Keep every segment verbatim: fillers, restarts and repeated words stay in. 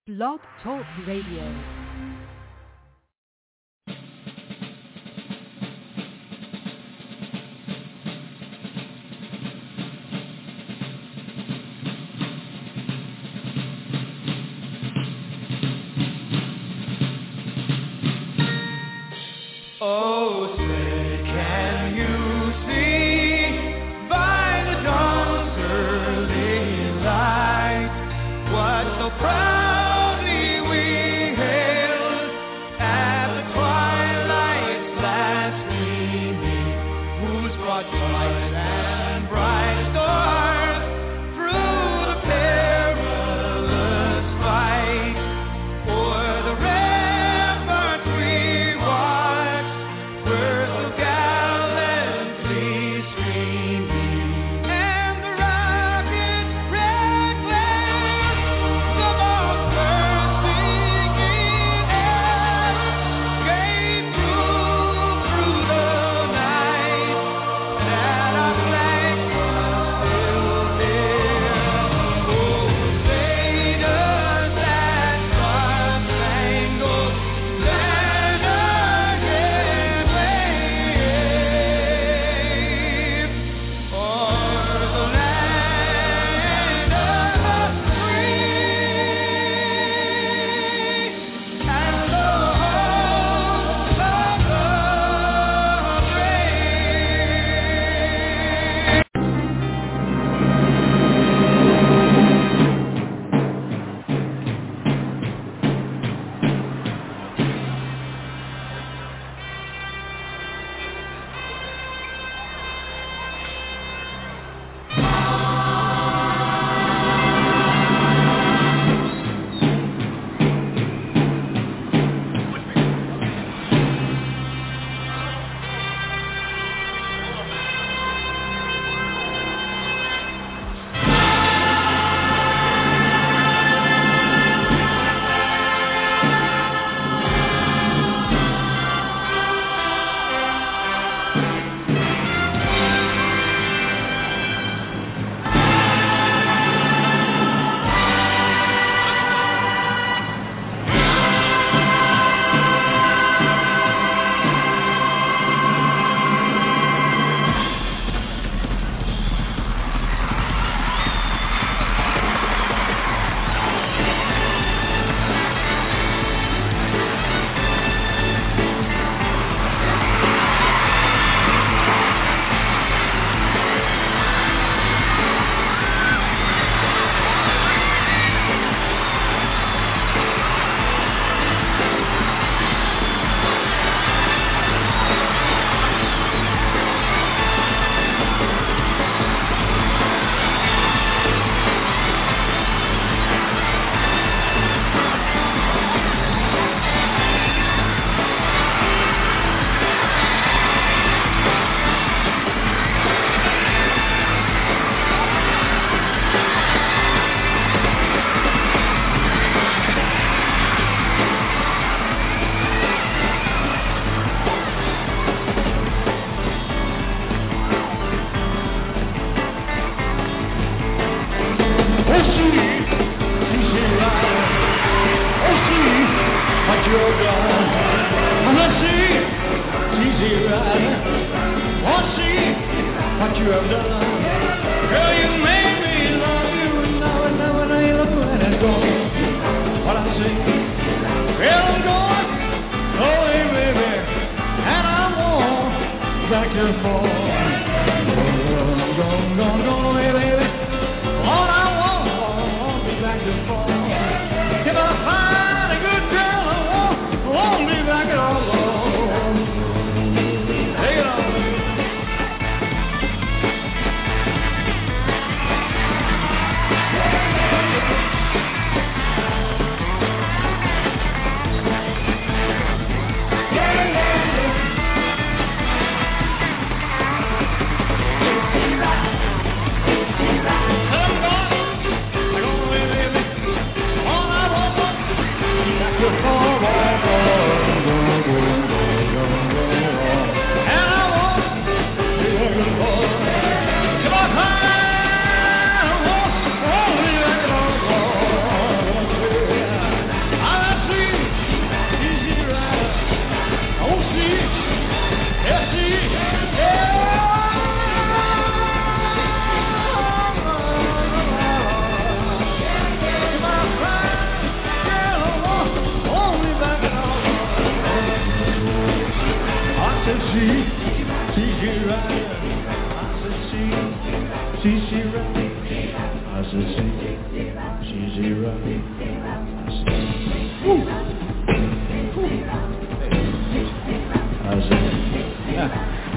Blog Talk Radio. Oh, say, can you see by the dawn's early light what so proudly we hailed at the twilight's last gleaming, whose broad light and bright stars through the perilous fight o'er the rampart we watched were so gallantly streaming, and the rocket red flares of our bursting air gave proof through the night that our flag was still there. Oh, say does that star-spangled banner yet wave o'er the land of the free and the home of the brave.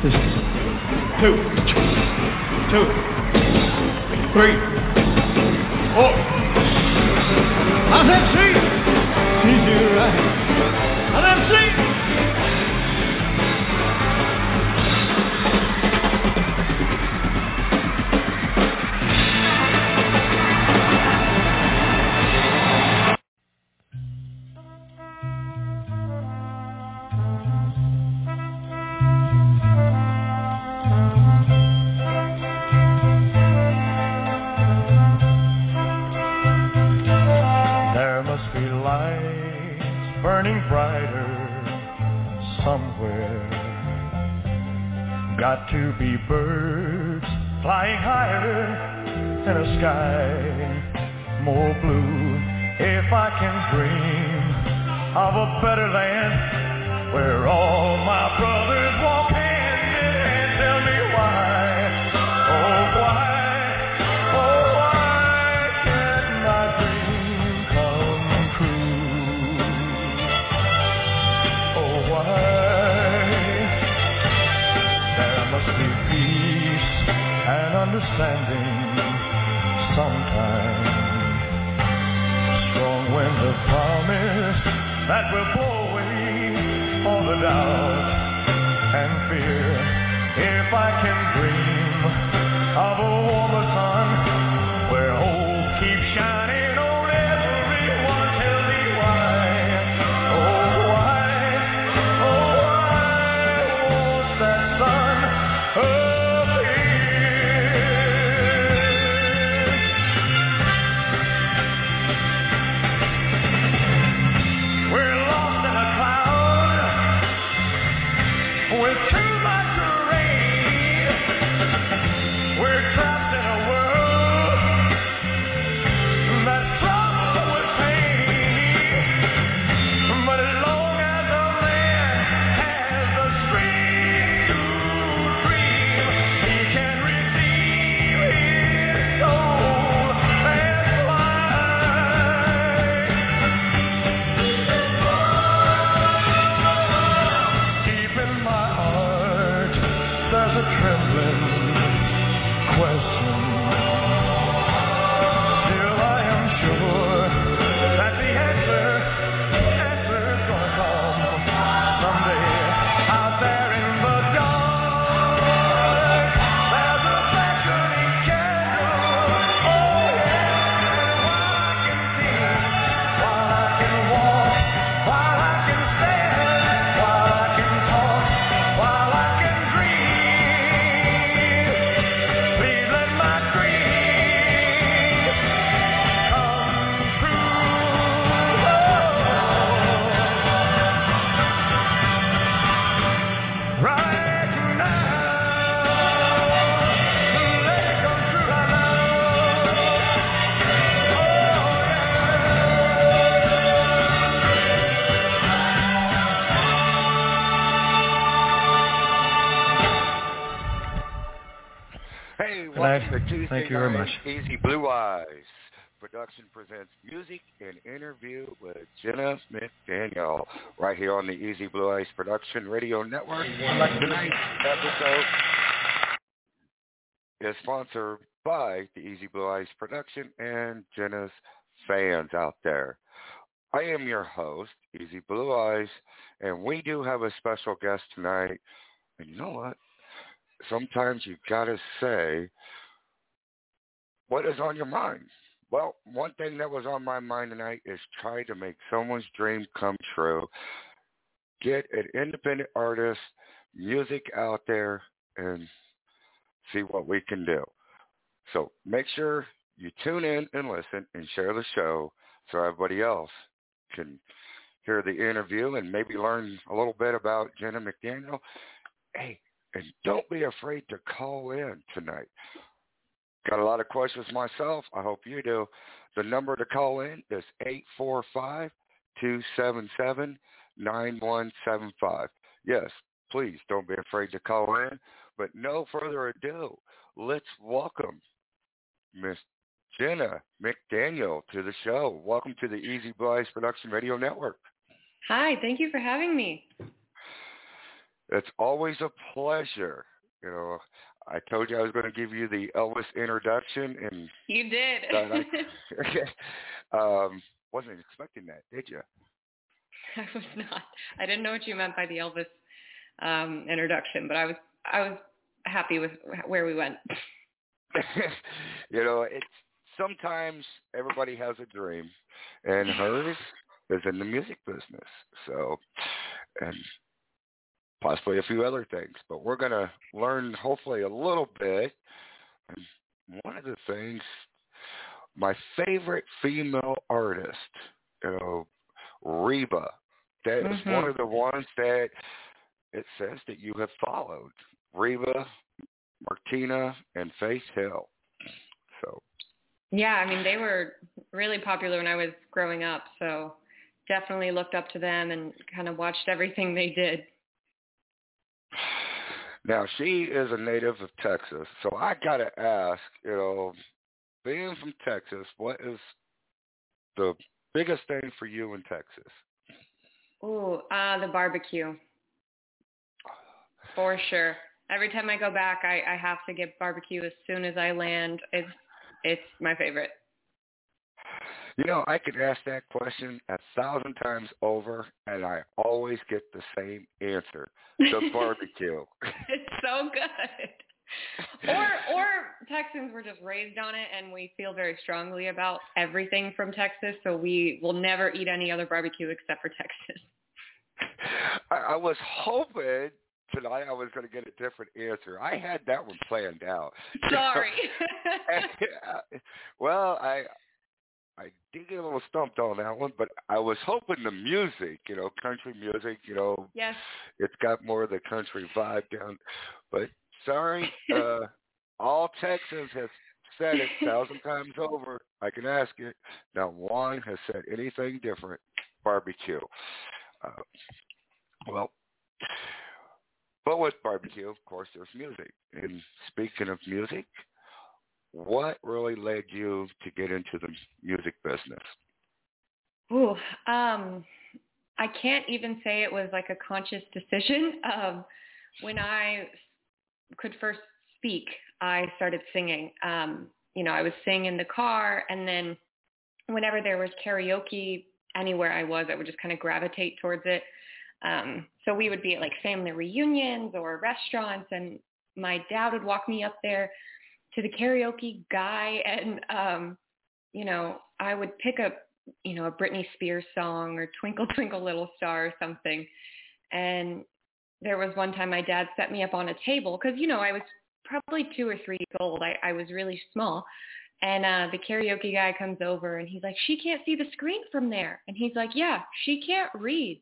This is two, two, three, four. I said see. Easy right. I said see. Got to be birds flying higher in a sky more blue. If I can dream of a better land where all my brothers walk hand in hand, tell me why, oh why, oh why can't my dream come true? Oh why? And understanding sometime, strong winds of promise that will blow away all the doubt and fear. If I can dream of a warmer sun where hope keeps shining on everyone, tell me why, oh why, oh why won't that sun appear? Thank you very much. Easy Blue Eyes Production presents music and interview with Jenna McDaniel right here on the Easy Blue Eyes Production Radio Network. Tonight's episode is sponsored by the Easy Blue Eyes Production and Jenna's fans out there. I am your host, Easy Blue Eyes, and we do have a special guest tonight. And you know what? Sometimes you gotta say what is on your mind. Well, one thing that was on my mind tonight is try to make someone's dream come true. Get an independent artist, music out there, and see what we can do. So make sure you tune in and listen and share the show so everybody else can hear the interview and maybe learn a little bit about Jenna McDaniel. Hey, and don't be afraid to call in tonight. Got a lot of questions myself. I hope you do. The number to call in is eight four five, two seven seven, nine one seven five. Yes, please don't be afraid to call in. But no further ado, let's welcome Miss Jenna McDaniel to the show. Welcome to the Easy Blue Eyes Production Radio Network. Hi, thank you for having me. It's always a pleasure. You know, I told you I was going to give you the Elvis introduction, and you did. I um, wasn't expecting that, did you? I was not. I didn't know what you meant by the Elvis um, introduction, but I was I was happy with where we went. You know, it's sometimes everybody has a dream, and hers is in the music business. So, and possibly a few other things, but we're going to learn hopefully a little bit. And one of the things, my favorite female artist, you know, Reba, that mm-hmm. is one of the ones that it says that you have followed. Reba, Martina, and Faith Hill. So. Yeah, I mean, they were really popular when I was growing up, so definitely looked up to them and kind of watched everything they did. Now, she is a native of Texas, so I got to ask, you know, being from Texas, what is the biggest thing for you in Texas? Ooh, uh, the barbecue. For sure. Every time I go back, I, I have to get barbecue as soon as I land. It's it's my favorite. You know, I could ask that question a thousand times over, and I always get the same answer: the barbecue. It's so good. Or or Texans were just raised on it, and we feel very strongly about everything from Texas, so we will never eat any other barbecue except for Texas. I, I was hoping tonight I was going to get a different answer. I had that one planned out. Sorry. and, well, I I did get a little stumped on that one, but I was hoping the music, you know, country music, you know, yes. It's got more of the country vibe down. But sorry, uh, all Texans have said it a thousand times over. I can ask it. Not one has said anything different. Barbecue. Uh, well, but with barbecue, of course, there's music. And speaking of music, what really led you to get into the music business? Ooh, um, I can't even say it was like a conscious decision. Um, when I could first speak, I started singing. Um, you know, I would sing in the car, and then whenever there was karaoke anywhere I was, I would just kind of gravitate towards it. Um, so we would be at like family reunions or restaurants, and my dad would walk me up there to the karaoke guy, and um, you know, I would pick up, you know, a Britney Spears song or Twinkle Twinkle Little Star or something. And there was one time my dad set me up on a table because, you know, I was probably two or three years old. I, I was really small. And uh, the karaoke guy comes over and he's like, she can't see the screen from there. And he's like, yeah, she can't read.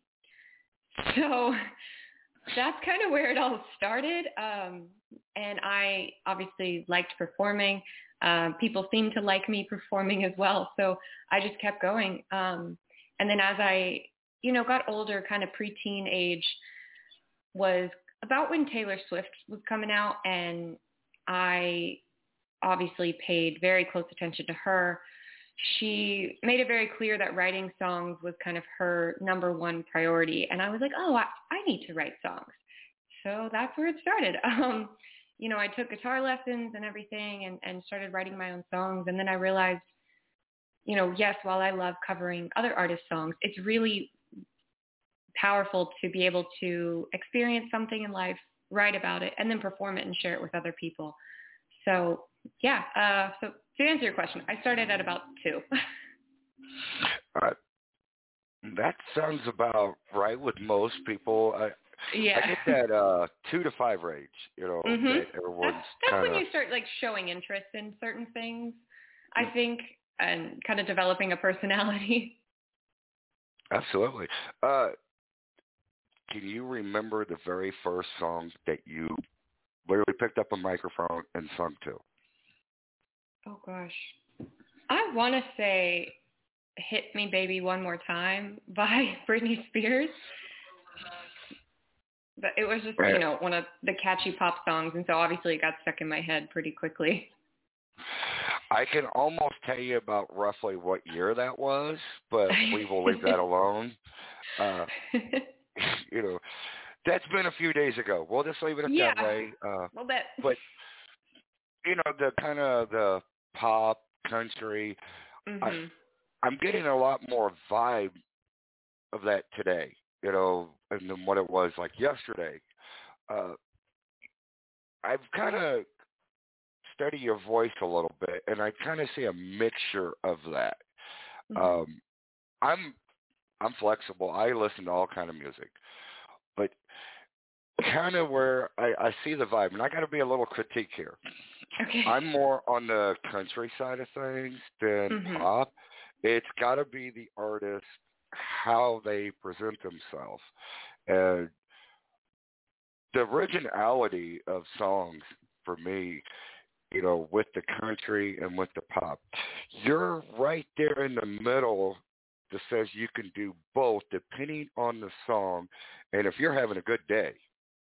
So that's kind of where it all started. Um, and I obviously liked performing. Um, people seemed to like me performing as well. So I just kept going. Um, and then as I, you know, got older, kind of preteen age, was about when Taylor Swift was coming out, and I obviously paid very close attention to her. She made it very clear that writing songs was kind of her number one priority. And I was like, oh, I, I need to write songs. So that's where it started. Um, you know, I took guitar lessons and everything and, and started writing my own songs. And then I realized, you know, yes, while I love covering other artists' songs, it's really powerful to be able to experience something in life, write about it, and then perform it and share it with other people. So, yeah. Uh, so to answer your question, I started at about two. uh, that sounds about right with most people. I, yeah. I get that uh, two to five range, you know, mm-hmm. that everyone's That's, that's kinda... when you start, like, showing interest in certain things, I think, and kind of developing a personality. Absolutely. Uh, can you remember the very first song that you literally picked up a microphone and sung to? Oh, gosh. I want to say Hit Me Baby One More Time by Britney Spears. But it was just, you know, one of the catchy pop songs, and so obviously it got stuck in my head pretty quickly. I can almost tell you about roughly what year that was, but we will leave that alone. Uh, you know, that's been a few days ago. We'll just leave it at yeah. that way. Uh, a little bit. But, you know, the kind of the pop, country, Mm-hmm. I, I'm getting a lot more vibe of that today, you know, than what it was like yesterday. Uh, I've kind of studied your voice a little bit, and I kind of see a mixture of that. Mm-hmm. Um, I'm I'm flexible. I listen to all kind of music, but kind of where I, I see the vibe, and I got to be a little critique here. Okay. I'm more on the country side of things than Mm-hmm. pop. It's got to be the artist, how they present themselves, and the originality of songs for me, you know, with the country and with the pop. You're right there in the middle that says you can do both depending on the song, and if you're having a good day,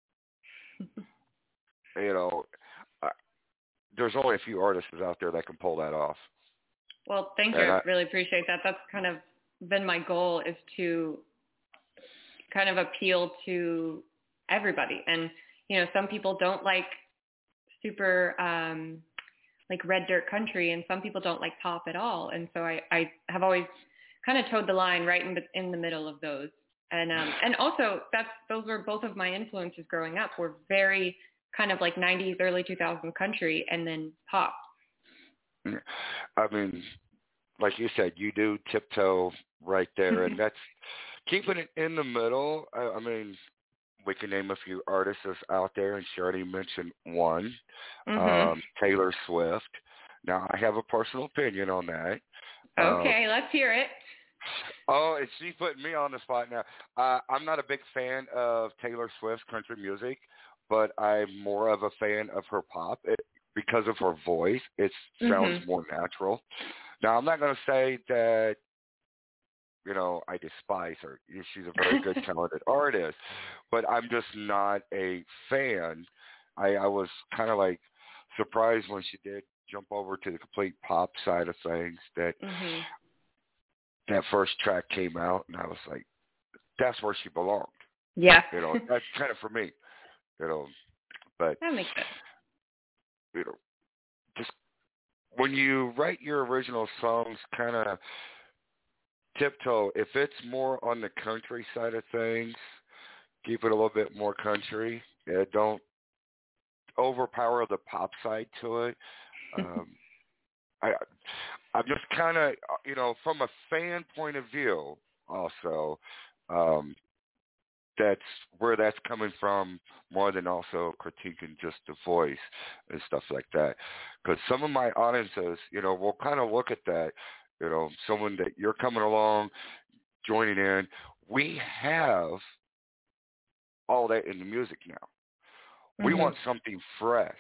you know, uh, there's only a few artists out there that can pull that off. Well, thank you. And I I, really appreciate that. That's kind of been my goal, is to kind of appeal to everybody. And, you know, some people don't like super um, like red dirt country, and some people don't like pop at all. And so I, I have always kind of towed the line right in, in the middle of those. And um, and also that's those were both of my influences growing up, were very kind of like nineties, early two thousands country, and then pop. I mean, like you said, you do tiptoe right there, and that's keeping it in the middle. I, I mean, we can name a few artists out there, and she already mentioned one, Mm-hmm. um, Taylor Swift. Now, I have a personal opinion on that. Okay, uh, let's hear it. Oh, and she's putting me on the spot now. Uh, I'm not a big fan of Taylor Swift's country music, but I'm more of a fan of her pop it, because of her voice. It sounds Mm-hmm. more natural. Now, I'm not going to say that, you know, I despise her. She's a very good, talented artist, but I'm just not a fan. I, I was kind of like surprised when she did jump over to the complete pop side of things, that Mm-hmm. that first track came out, and I was like, that's where she belonged. Yeah. You know, that's kind of for me, you know, but, That makes sense. you know, just when you write your original songs, kind of tiptoe. If it's more on the country side of things, keep it a little bit more country. Yeah, don't overpower the pop side to it. Um, I, I'm just kind of, you know, from a fan point of view, also, um, that's where that's coming from, more than also critiquing just the voice and stuff like that. Because some of my audiences, you know, will kind of look at that, you know, someone that you're coming along, joining in. We have all that in the music now. Mm-hmm. We want something fresh.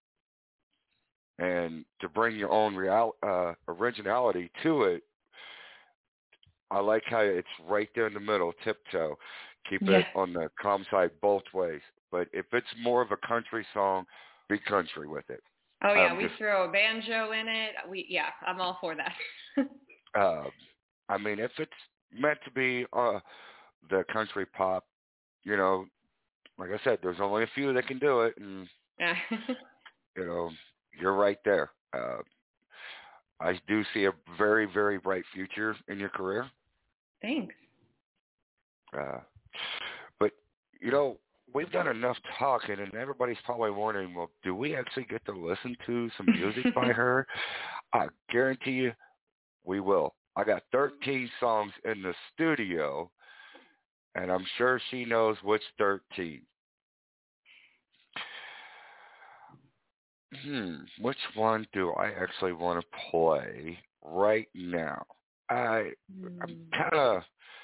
And to bring your own real, uh, originality to it, I like how it's right there in the middle, tiptoe. Keep yeah. it on the calm side both ways. But if it's more of a country song, be country with it. Oh, yeah, um, we just, throw a banjo in it. We Yeah, I'm all for that. uh, I mean, if it's meant to be uh, the country pop, you know, like I said, there's only a few that can do it. And, yeah. you know, you're right there. Uh, I do see a very, very bright future in your career. Thanks. Uh, but, you know, we've done enough talking, and everybody's probably wondering, well, do we actually get to listen to some music by her? I guarantee you we will. I got thirteen songs in the studio, and I'm sure she knows which thirteen. Hmm, which one do I actually want to play right now? I, I'm kind of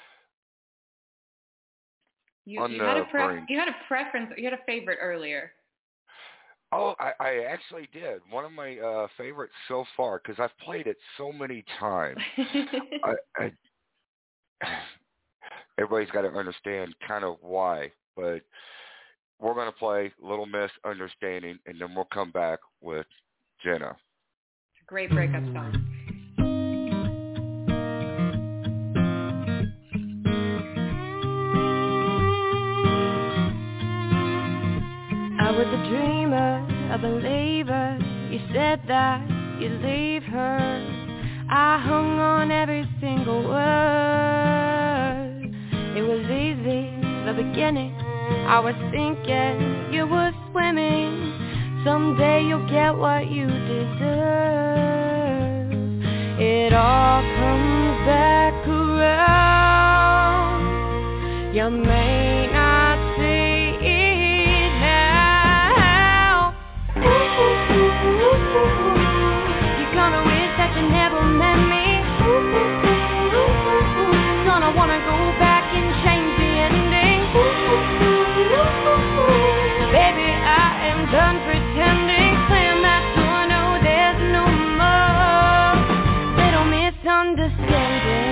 You, on you the had a pre- brain. You had a preference. You had a favorite earlier. Oh, I, I actually did. One of my uh, favorites so far, because I've played it so many times. I, I, everybody's got to understand kind of why, but we're going to play Little Miss Understanding, and then we'll come back with Jenna. It's a great breakup song. dreamer, a believer. You said that you'd leave her. I hung on every single word. It was easy, the beginning. I was thinking you were swimming. Someday you'll get what you deserve. It all comes back around. You may not see it now. You're gonna wish that you never met me. Gonna wanna go back and change the ending. Baby, I am done pretending. Slam that door, no, there's no more little misunderstanding.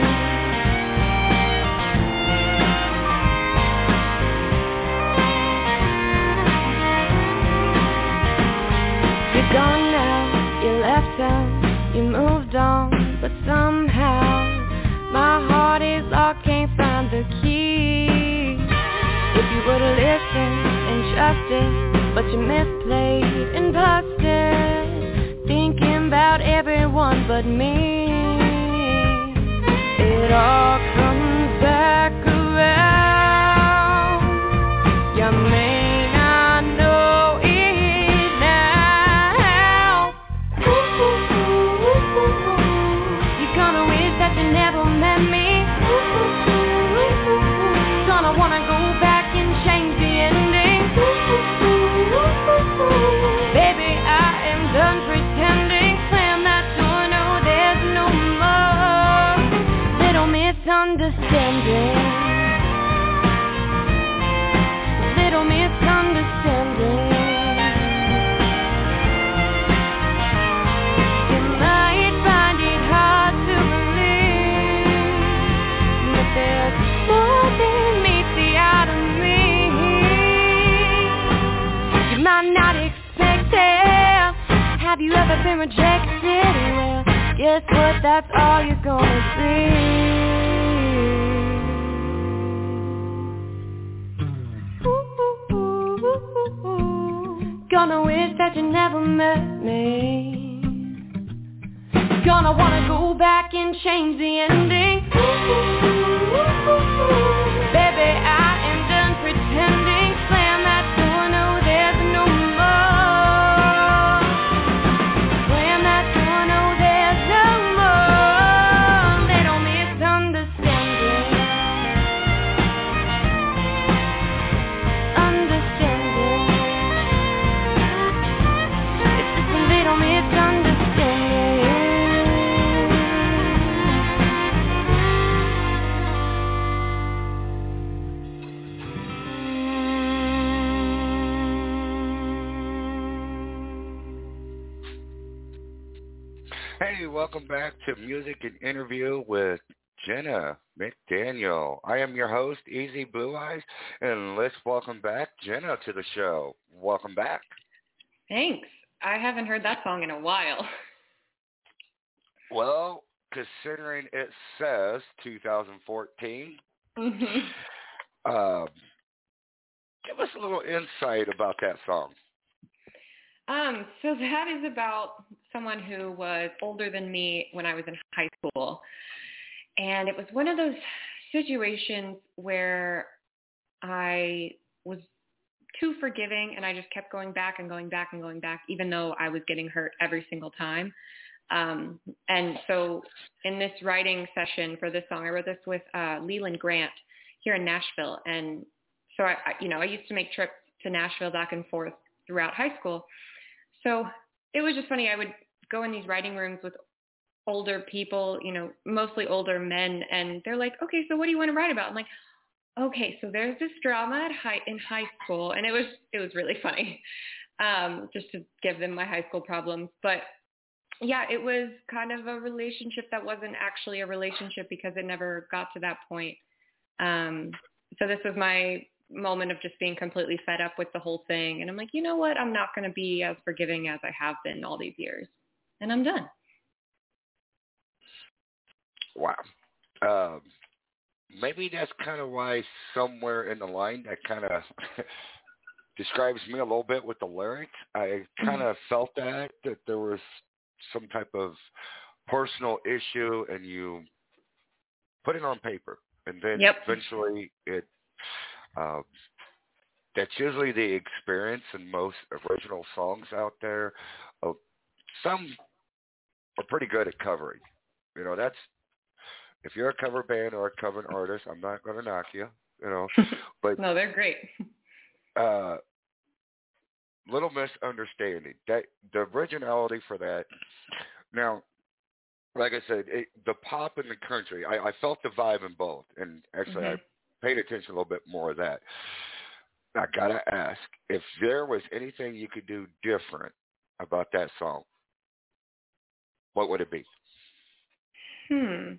You're gone now, you left town, you moved on, but somehow my heart is locked, can't find the key. If you would've listened and trusted, but you misplayed and busted, thinking about everyone but me. It all comes back around. You may not know it now. You're gonna wish that you never met me. Gonna wanna go back and change the ending. Baby, I am done pretending. Slam that door, no, there's no more little misunderstanding. Little misunderstanding. You might find it hard to believe that there's more than meets the eye to me. You might not expect it. Have you ever been rejected? Well, guess what? That's all you're gonna see. Gonna wish that you never met me. Gonna wanna go back and change the ending. Baby, I am done pretending. Slam that door, no, there's no more. Slam that door, no, there's no more little misunderstanding. Understanding. It's just a little misunderstanding. Hey, welcome back to Music and Interview with Jenna McDaniel. I am your host, Easy Blue Eyes, and let's welcome back Jenna to the show. Welcome back. Thanks. I haven't heard that song in a while. Well, considering it says two thousand fourteen, Mm-hmm. um, give us a little insight about that song. Um, so that is about someone who was older than me when I was in high school. And it was one of those situations where I was too forgiving and I just kept going back and going back and going back, even though I was getting hurt every single time. Um, and so in this writing session for this song, I wrote this with uh, Leland Grant here in Nashville. And so, I, I, you know, I used to make trips to Nashville back and forth throughout high school. So it was just funny. I would go in these writing rooms with older people, you know, mostly older men. And they're like, okay, so what do you want to write about? I'm like, okay, so there's this drama at high, in high school. And it was, it was really funny, um, just to give them my high school problems. But yeah, it was kind of a relationship that wasn't actually a relationship because it never got to that point. Um, so this was my moment of just being completely fed up with the whole thing. And I'm like, you know what? I'm not going to be as forgiving as I have been all these years. And I'm done. Wow. Um, maybe that's kind of why somewhere in the line that kind of describes me a little bit with the lyrics. I kind of felt that, that there was some type of personal issue, and you put it on paper, and then Yep. eventually it, uh, that's usually the experience in most original songs out there. Uh, some are pretty good at covering. You know, that's, if you're a cover band or a cover artist, I'm not going to knock you, you know, but no, they're great. uh, little misunderstanding. That the originality for that. Now, like I said, it, the pop and the country, I, I felt the vibe in both, and actually Mm-hmm. I paid attention a little bit more of that. I gotta ask, if there was anything you could do different about that song, what would it be? Hmm.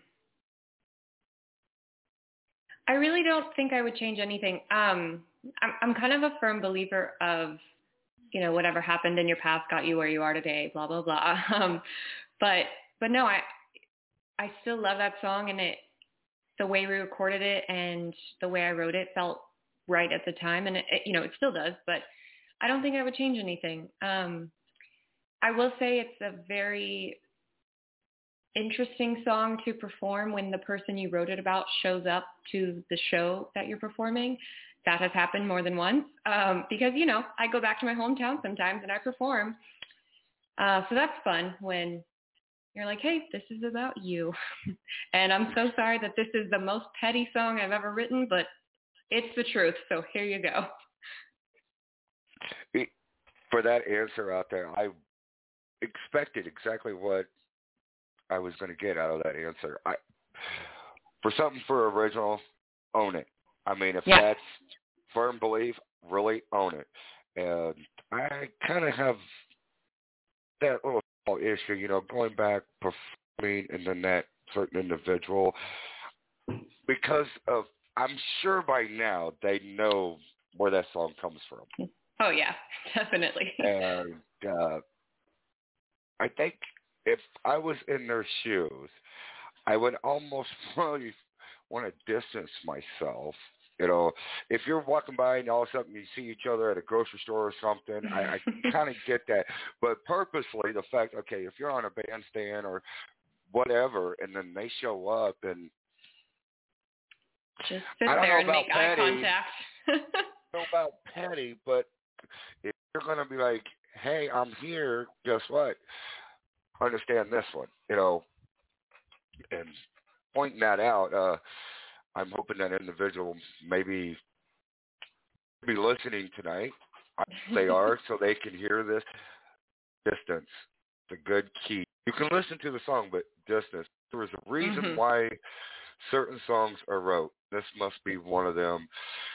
I really don't think I would change anything. Um, I'm, I'm kind of a firm believer of, you know, whatever happened in your past got you where you are today, blah, blah, blah. Um, but, but no, I, I still love that song, and it, the way we recorded it and the way I wrote it felt right at the time. And it, it you know, it still does, but I don't think I would change anything. Um, I will say it's a very interesting song to perform when the person you wrote it about shows up to the show that you're performing. That has happened more than once, um, because, you know, I go back to my hometown sometimes and I perform. Uh, so that's fun when you're like, hey, this is about you. And I'm so sorry that this is the most petty song I've ever written, but it's the truth. So here you go. For that answer out there, I expected exactly what I was going to get out of that answer. I, for something for original, own it. I mean, if Yeah. that's firm belief, really own it. And I kind of have that little small issue, you know, going back, performing, and then that certain individual, because of, I'm sure by now they know where that song comes from. Oh, yeah, definitely. And uh, I think if I was in their shoes, I would almost really want to distance myself. You know, if you're walking by and all of a sudden you see each other at a grocery store or something, I, I kind of get that. But purposely, the fact, okay, if you're on a bandstand or whatever, and then they show up and just sit I don't there know and about make petty, eye contact. I don't know about petty, but if you're going to be like, hey, I'm here, guess what? Understand this one, you know, and pointing that out, uh, I'm hoping that individual maybe be listening tonight. They are, so they can hear this. Distance, the good key. You can listen to the song, but distance. There is a reason Mm-hmm. why certain songs are wrote. This must be one of them.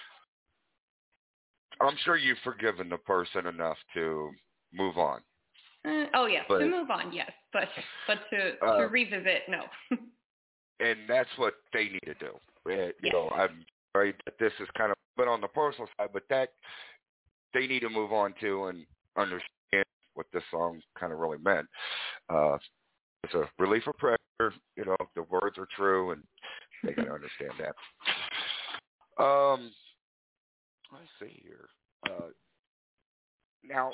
I'm sure you've forgiven the person enough to move on. Uh, oh, yes, But, to move on, yes. But but to, uh, to revisit, no. And that's what they need to do. It, you Yes. know, I'm sorry that this is kind of been on the personal side, but that they need to move on to and understand what this song kind of really meant. Uh, it's a relief of pressure. You know, the words are true, and they got to understand that. Um, let's see here. Uh, now,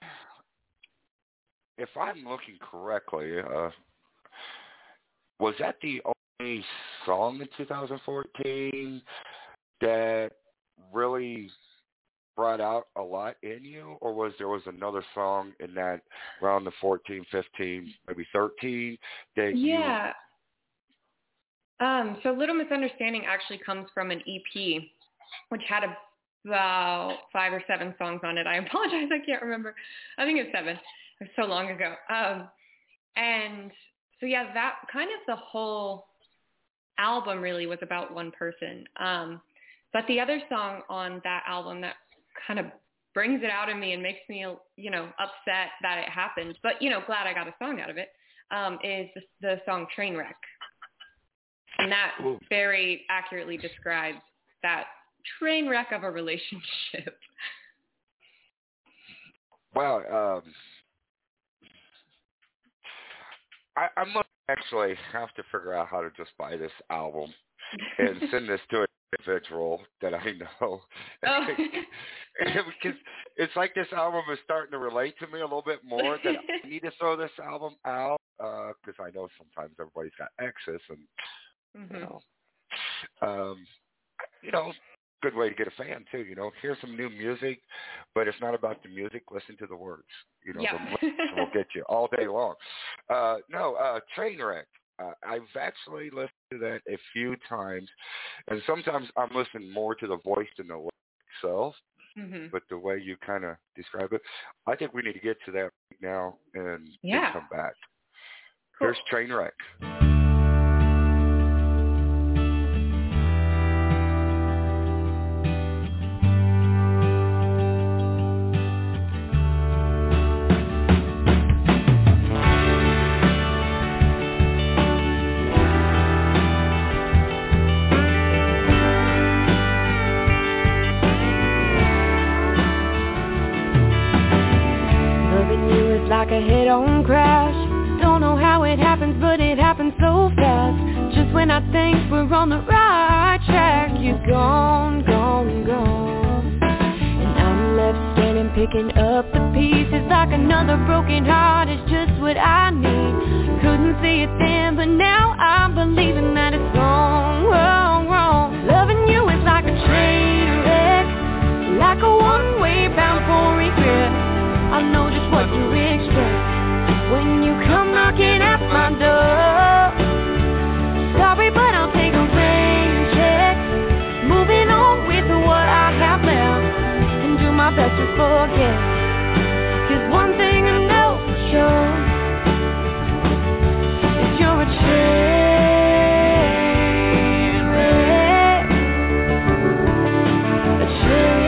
if I'm looking correctly, uh, was that the only song in two thousand fourteen that really brought out a lot in you, or was there was another song in that around the fourteen, fifteen, maybe thirteen that Yeah. Um, so Little Misunderstanding actually comes from an E P, which had about five or seven songs on it. I apologize, I can't remember. I think it's seven. It was so long ago. Um, and so, yeah, that kind of the whole album really was about one person. Um, but the other song on that album that kind of brings it out in me and makes me, you know, upset that it happened, but, you know, glad I got a song out of it, um, is the, the song Trainwreck. And that Ooh. very accurately describes that train wreck of a relationship. Wow. Um, I, I must actually have to figure out how to just buy this album and send this to it. individual that I know. Oh. Because it's like this album is starting to relate to me a little bit more that I need to throw this album out because uh, I know sometimes everybody's got exes and, mm-hmm. you know, um, you know, good way to get a fan too, you know, hear some new music, but it's not about the music, listen to the words, you know, yeah. the words will get you all day long. Uh, no, uh, Trainwreck. Uh, I've actually listened to that a few times, and sometimes I'm listening more to the voice than the lyric itself. Mm-hmm. But the way you kind of describe it, I think we need to get to that right now and, yeah. and come back. Cool. Here's Trainwreck. Like a head-on crash. Don't know how it happens, but it happens so fast. Just when I think we're on the right track, you're gone, gone, gone. And I'm left standing, picking up the pieces. Like another broken heart is just what I need. Couldn't see it then, but now I'm believing that it's wrong, wrong, wrong. Loving you is like a train wreck, like a one-way bound for regret. I know just what to expect when you come knocking at my door. Sorry, but I'll take a rain check. Moving on with what I have left and do my best to forget. 'Cause one thing I know for sure is you're a train wreck. A train.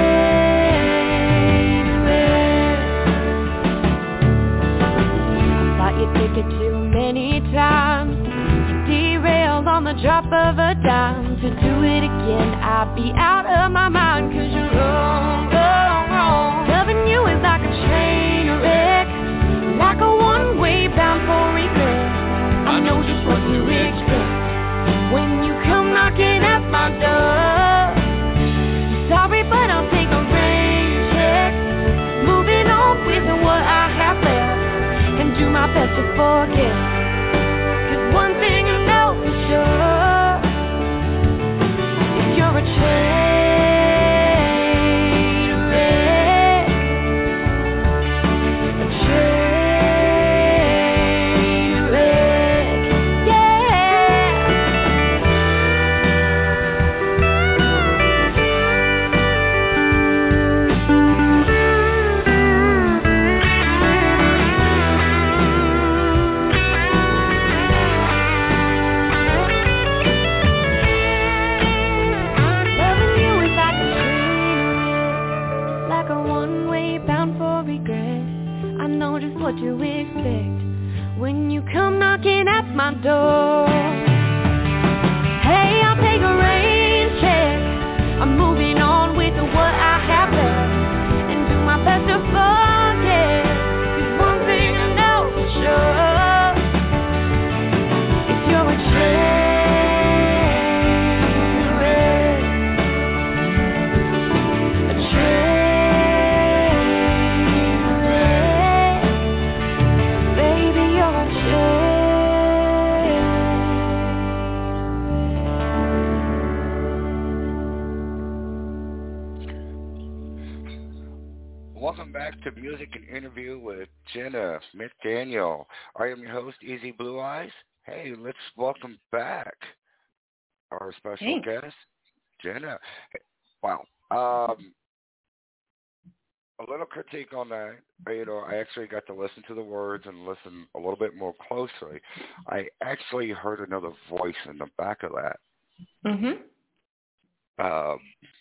Too many times you derailed on the drop of a dime. To do it again, I'd be out of my mind. 'Cause you're wrong, wrong, wrong. Loving you is like a train wreck, like a one-way bound for regret. I know just what to expect when you come knocking at my door. Sorry, but I'll take a rain check. Moving on with what I have left and do my best to forget. 'Cause one thing I know for sure is you're a train wreck. A train wreck, yeah. What to expect when you come knocking at my door. Hey, I'll take a rain check. I'm moving on with what I have left and do my best to forget. 'Cause one thing I know for sure is you're a train wreck. A train. Welcome back to Music and Interview with Jenna McDaniel. I am your host, Easy Blue Eyes. Hey, let's welcome back our special Thanks. guest, Jenna. Wow. Um, a little critique on that. You know, I actually got to listen to the words and listen a little bit more closely. I actually heard another voice in the back of that. Mm-hmm. Um,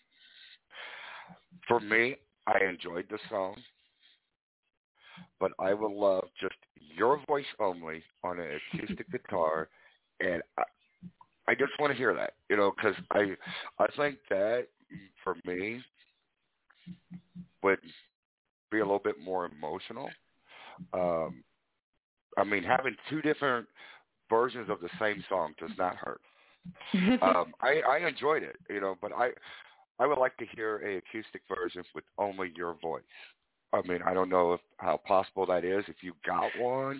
for me, I enjoyed the song, but I would love just your voice only on an acoustic guitar, and I, I just want to hear that, you know, because I, I think that, for me, would be a little bit more emotional. Um, I mean, having two different versions of the same song does not hurt. um, I, I enjoyed it, you know, but I I would like to hear a acoustic version with only your voice. I mean, I don't know if how possible that is. If you got one,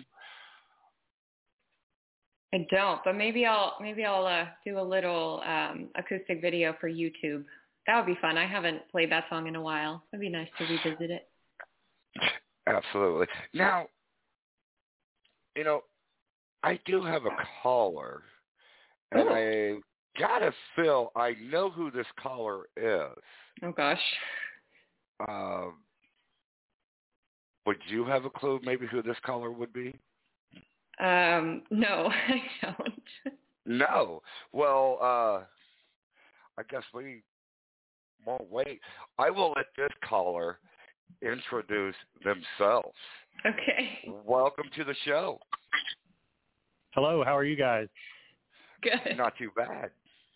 I don't, but maybe I'll maybe I'll uh, do a little um, acoustic video for YouTube. That would be fun. I haven't played that song in a while. It'd be nice to revisit it. Absolutely. Now, you know, I do have a caller, and Ooh. I gotta feel I know who this caller is. Oh gosh. Um, would you have a clue maybe who this caller would be? Um, no, I don't. No. Well, uh, I guess we won't wait. I will let this caller introduce themselves. Okay. Welcome to the show. Hello, how are you guys? Good. Not too bad.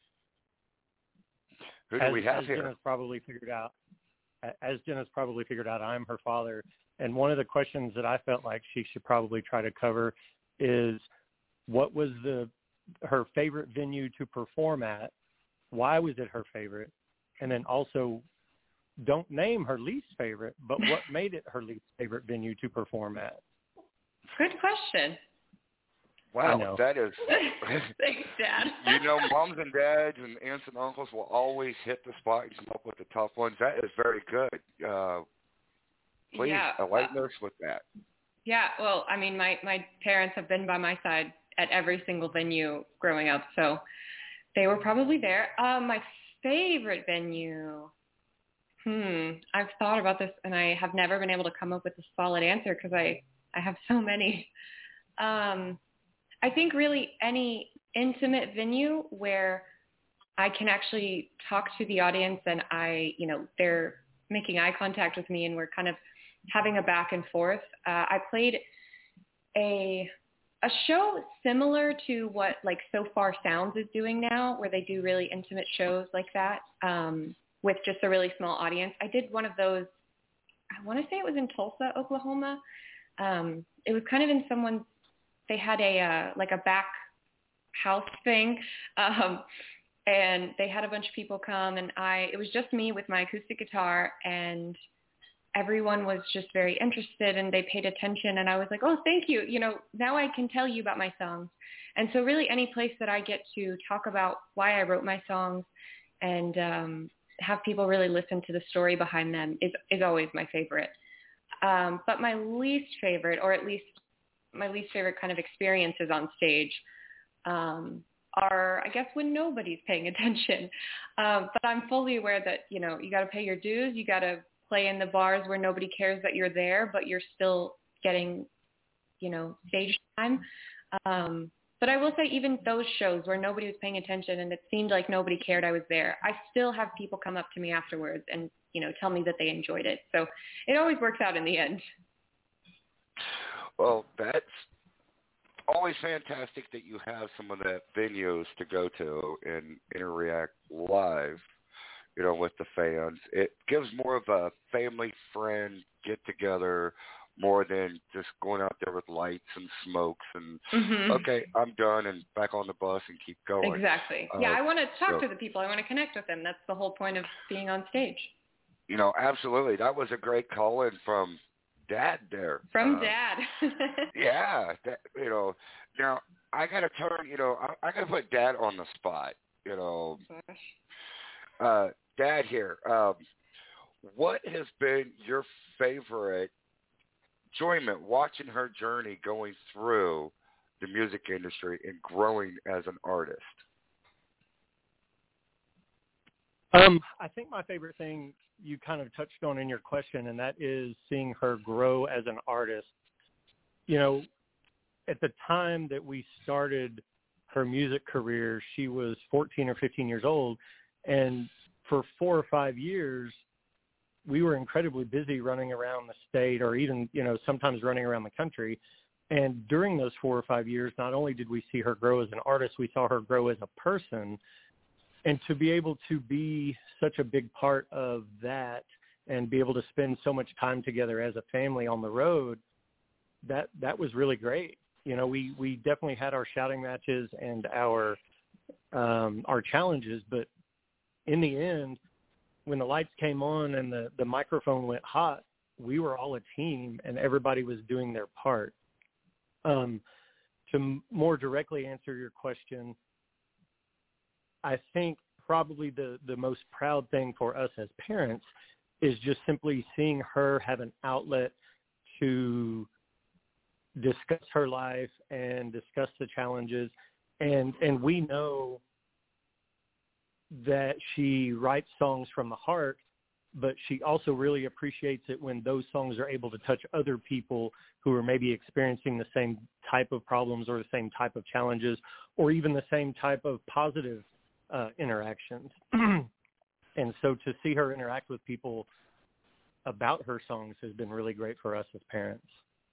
Who do as, we have as here? Jenna's probably figured out, as Jenna's probably figured out, I'm her father. And one of the questions that I felt like she should probably try to cover is what was the her favorite venue to perform at? Why was it her favorite? And then also, don't name her least favorite, but what made it her least favorite venue to perform at? Good question. Wow, that is... Thanks, Dad. You know, moms and dads and aunts and uncles will always hit the spot and come up with the tough ones. That is very good. Uh, please yeah. enlighten us with that. Yeah, well, I mean, my, my parents have been by my side at every single venue growing up, so they were probably there. Uh, my favorite venue... Hmm, I've thought about this, and I have never been able to come up with a solid answer because I, I have so many. Um, I think really any intimate venue where I can actually talk to the audience and I, you know, they're making eye contact with me and we're kind of having a back and forth. Uh, I played a a show similar to what like So Far Sounds is doing now, where they do really intimate shows like that. Um, with just a really small audience. I did one of those, I want to say it was in Tulsa, Oklahoma. Um, it was kind of in someone's, they had a, uh, like a back house thing. Um, and they had a bunch of people come and I, it was just me with my acoustic guitar and everyone was just very interested and they paid attention. And I was like, oh, thank you. You know, now I can tell you about my songs. And so really any place that I get to talk about why I wrote my songs and, um, have people really listen to the story behind them is, is always my favorite. Um, but my least favorite, or at least my least favorite kind of experiences on stage um, are, I guess, when nobody's paying attention. Um, but I'm fully aware that, you know, you got to pay your dues. You got to play in the bars where nobody cares that you're there, but you're still getting, you know, stage time. Um, But I will say even those shows where nobody was paying attention and it seemed like nobody cared I was there, I still have people come up to me afterwards and, you know, tell me that they enjoyed it. So it always works out in the end. Well, that's always fantastic that you have some of the venues to go to and interact live, you know, with the fans. It gives more of a family friend get-together more than just going out there with lights and smokes and, mm-hmm. okay, I'm done and back on the bus and keep going. Exactly. Uh, yeah, I want to talk so, to the people. I want to connect with them. That's the whole point of being on stage. You know, absolutely. That was a great call-in from Dad there. From uh, Dad. yeah. That, you know, now I got to turn, you know, I, I got to put Dad on the spot, you know. Uh, Dad here, um, what has been your favorite enjoyment watching her journey going through the music industry and growing as an artist? Um, I think my favorite thing you kind of touched on in your question, and that is seeing her grow as an artist. You know, at the time that we started her music career, she was fourteen or fifteen years old, and for four or five years, we were incredibly busy running around the state or even, you know, sometimes running around the country. And during those four or five years, not only did we see her grow as an artist, we saw her grow as a person. And to be able to be such a big part of that and be able to spend so much time together as a family on the road, that that was really great. You know, we, we definitely had our shouting matches and our um, our challenges. But in the end, when the lights came on and the, the microphone went hot, we were all a team and everybody was doing their part. Um, to m- more directly answer your question, I think probably the, the most proud thing for us as parents is just simply seeing her have an outlet to discuss her life and discuss the challenges. And, and we know that she writes songs from the heart, but she also really appreciates it when those songs are able to touch other people who are maybe experiencing the same type of problems or the same type of challenges or even the same type of positive uh, interactions. And so to see her interact with people about her songs has been really great for us as parents.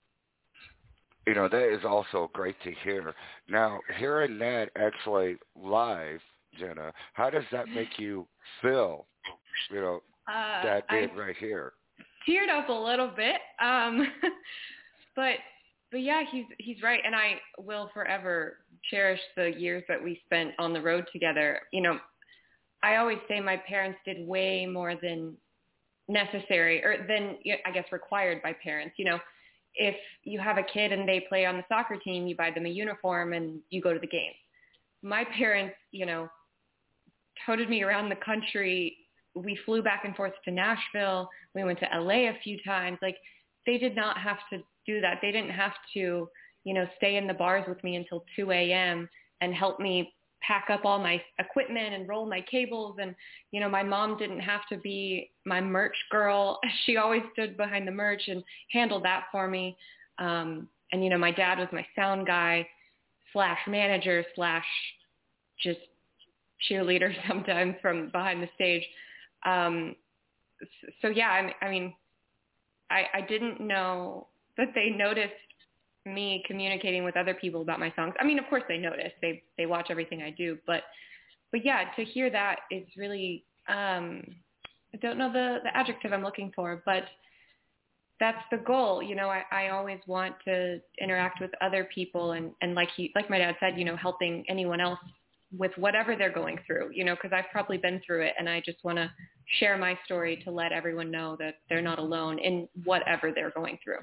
You know, that is also great to hear. Now, hearing that actually live, Jenna, how does that make you feel, you know, uh, that bit I right here? Teared up a little bit. Um, but but yeah, he's he's right. And I will forever cherish the years that we spent on the road together. You know, I always say my parents did way more than necessary or than, I guess, required by parents. You know, if you have a kid and they play on the soccer team, you buy them a uniform and you go to the game. My parents, you know, toted me around the country. We flew back and forth to Nashville. We went to L A a few times. Like, they did not have to do that. They didn't have to, you know, stay in the bars with me until two a.m. and help me pack up all my equipment and roll my cables. And, you know, my mom didn't have to be my merch girl. She always stood behind the merch and handled that for me. Um, and, you know, my dad was my sound guy slash manager slash just cheerleader sometimes from behind the stage. Um, so, yeah, I, I mean, I, I didn't know that they noticed me communicating with other people about my songs. I mean, of course they notice. They they watch everything I do. But, but yeah, to hear that is really, um, I don't know the, the adjective I'm looking for, but that's the goal. You know, I, I always want to interact with other people and, and like he, like my dad said, you know, helping anyone else with whatever they're going through, you know, because I've probably been through it, and I just want to share my story to let everyone know that they're not alone in whatever they're going through.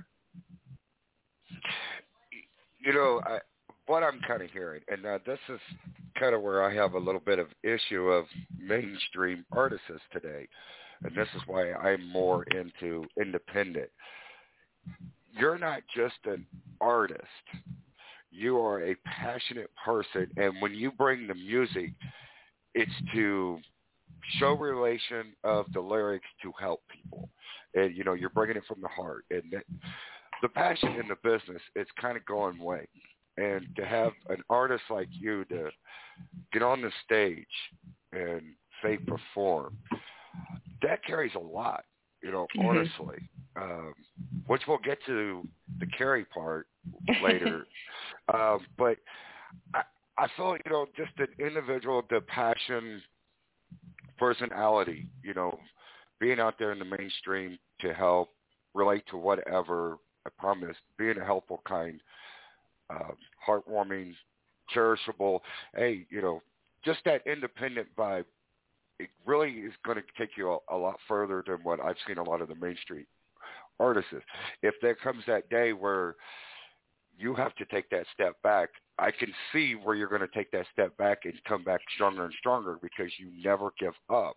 You know, I, what I'm kind of hearing, and uh, this is kind of where I have a little bit of issue of mainstream artists today, and this is why I'm more into independent. You're not just an artist. You are a passionate person, and when you bring the music, it's to show relation of the lyrics to help people. And, you know, you're bringing it from the heart. And that, the passion in the business, it's kind of going away. And to have an artist like you to get on the stage and say perform, that carries a lot, you know, mm-hmm. honestly, um, which we'll get to the carry part later. um, but I, I feel, you know, just an individual, the passion, personality, you know, being out there in the mainstream to help relate to whatever, I promise, being a helpful kind, uh, heartwarming, cherishable, hey, you know, just that independent vibe, it really is going to take you a, a lot further than what I've seen a lot of the mainstream artists. If there comes that day where you have to take that step back, I can see where you're going to take that step back and come back stronger and stronger because you never give up.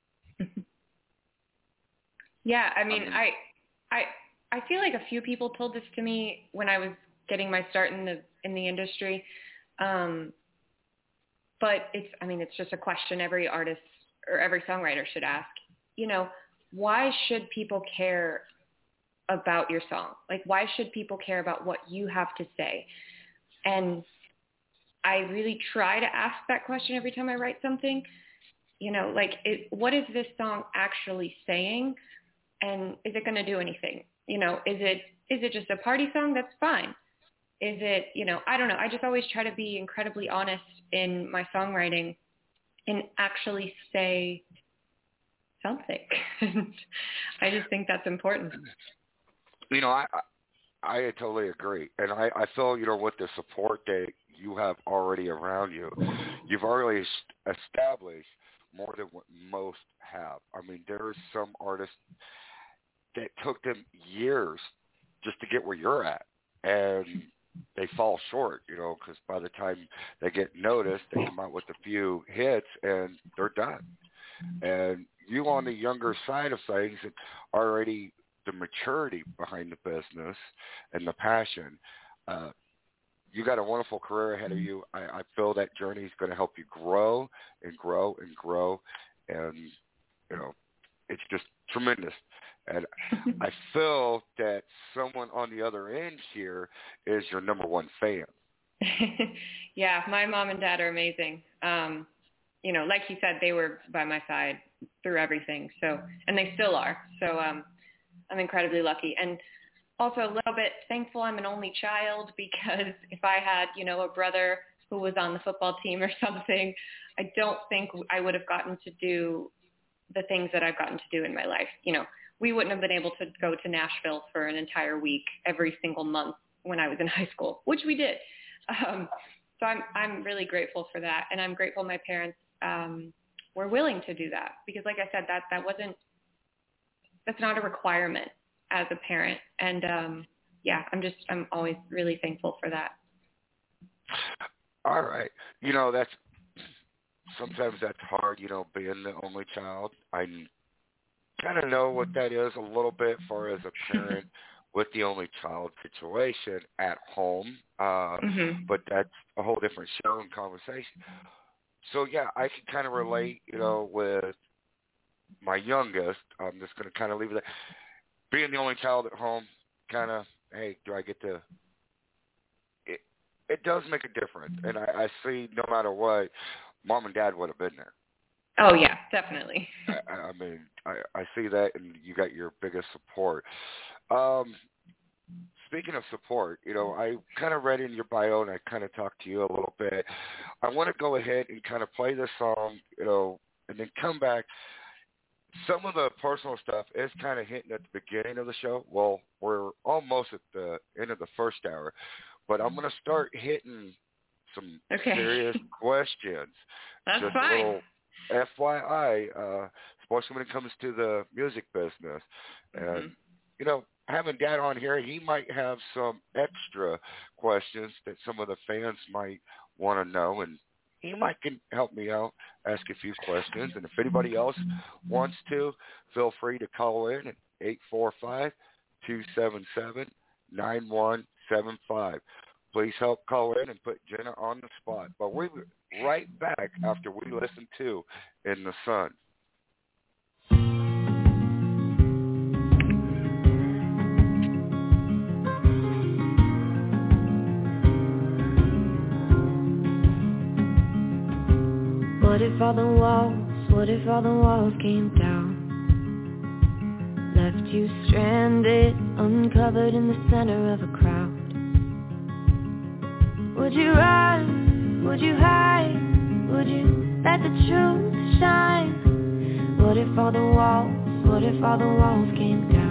Yeah, I mean, I mean, I, I, I feel like a few people told this to me when I was getting my start in the in the industry, um, but it's, I mean, it's just a question every artist or every songwriter should ask. You know, why should people care about your song? Like, why should people care about what you have to say? And I really try to ask that question every time I write something. You know, like, it, what is this song actually saying? And is it going to do anything? You know, is it is it just a party song? That's fine. Is it, you know, I don't know. I just always try to be incredibly honest in my songwriting and actually say something. I just think that's important. You know, I I totally agree. And I, I feel, you know, with the support that you have already around you. You've already established more than what most have. I mean, there's some artists that took them years just to get where you're at, and they fall short, you know, because by the time they get noticed, they come out with a few hits, and they're done. And you on the younger side of things, and already the maturity behind the business and the passion, uh, you got a wonderful career ahead of you. I, I feel that journey is going to help you grow and grow and grow. And, you know, it's just tremendous. And I feel that someone on the other end here is your number one fan. Yeah, my mom and dad are amazing. Um, you know, like you said, they were by my side through everything. So, and they still are. So um, I'm incredibly lucky. And also a little bit thankful I'm an only child, because if I had, you know, a brother who was on the football team or something, I don't think I would have gotten to do the things that I've gotten to do in my life. You know, we wouldn't have been able to go to Nashville for an entire week every single month when I was in high school, which we did. Um, so I'm I'm really grateful for that, and I'm grateful my parents um, were willing to do that, because, like I said, that that wasn't that's not a requirement as a parent, and um, yeah, I'm just I'm always really thankful for that. All right, you know that's sometimes that's hard, you know, being the only child. I kind of know what that is a little bit for as a parent with the only child situation at home, uh, mm-hmm. but that's a whole different show and conversation. So, yeah, I can kind of relate, you know, with my youngest. I'm just going to kind of leave it at being the only child at home, kind of, hey, do I get to it, – it does make a difference, and I, I see no matter what, Mom and Dad would have been there. Oh, yeah, definitely. I, I mean, I, I see that, and you got your biggest support. Um, speaking of support, you know, I kind of read in your bio, and I kind of talked to you a little bit. I want to go ahead and kind of play this song, you know, and then come back. Some of the personal stuff is kind of hitting at the beginning of the show. Well, we're almost at the end of the first hour, but I'm going to start hitting some okay. serious questions. That's Just fine. a little F Y I, uh, especially when it comes to the music business. And, mm-hmm. you know, having Dad on here, he might have some extra questions that some of the fans might want to know, and he might can help me out, ask a few questions. And if anybody else wants to, feel free to call in at eight four five, two seven seven, nine one seven five. Please help call in and put Jenna on the spot. But we'll be right back after we listen to In the Sun. What if all the walls, what if all the walls came down? Left you stranded, uncovered in the center of a crowd. Would you run? Would you hide? Would you let the truth shine? What if all the walls, what if all the walls came down?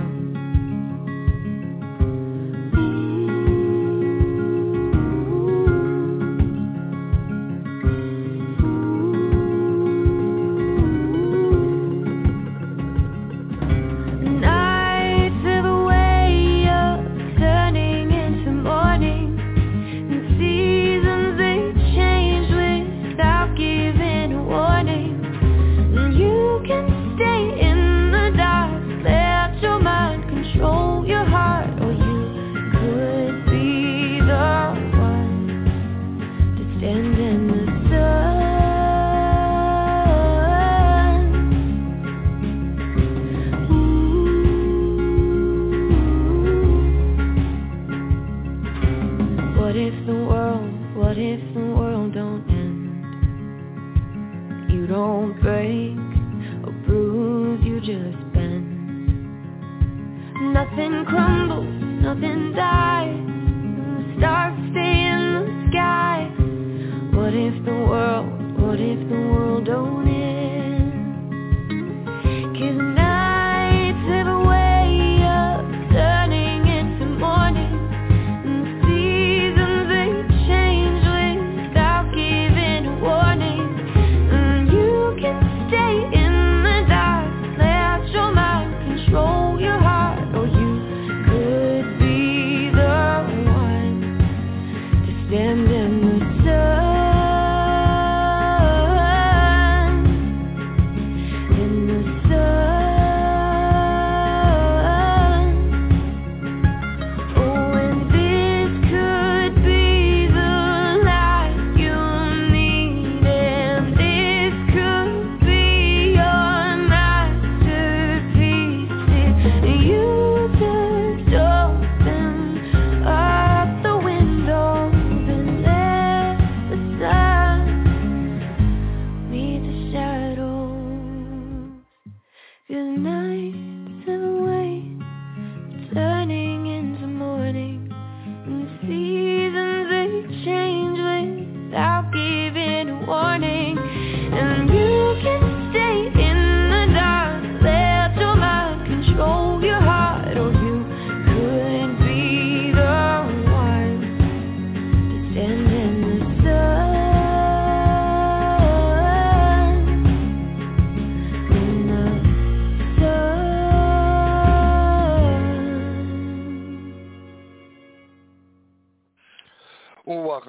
Change with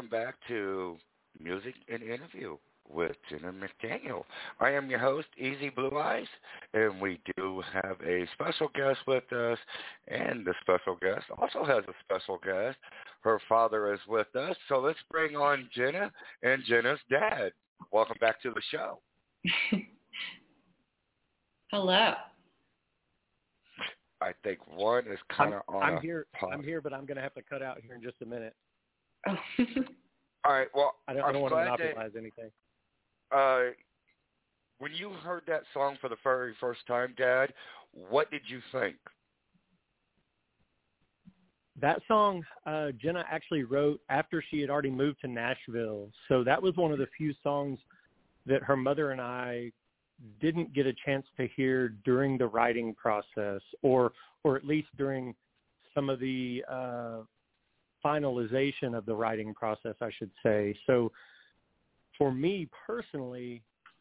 welcome back to Music and Interview with Jenna McDaniel. I am your host, Easy Blue Eyes, and we do have a special guest with us, and the special guest also has a special guest. Her father is with us, so let's bring on Jenna and Jenna's dad. Welcome back to the show. Hello. I think one is kind of on I'm a here. pause. I'm here, but I'm going to have to cut out here in just a minute. Oh. All right. Well, I don't, I don't want to monopolize that, anything. Uh, when you heard that song for the very first time, Dad, what did you think? That song, uh, Jenna actually wrote after she had already moved to Nashville. So that was one of the few songs that her mother and I didn't get a chance to hear during the writing process, or or at least during some of the uh, finalization of the writing process, I should say. So for me personally,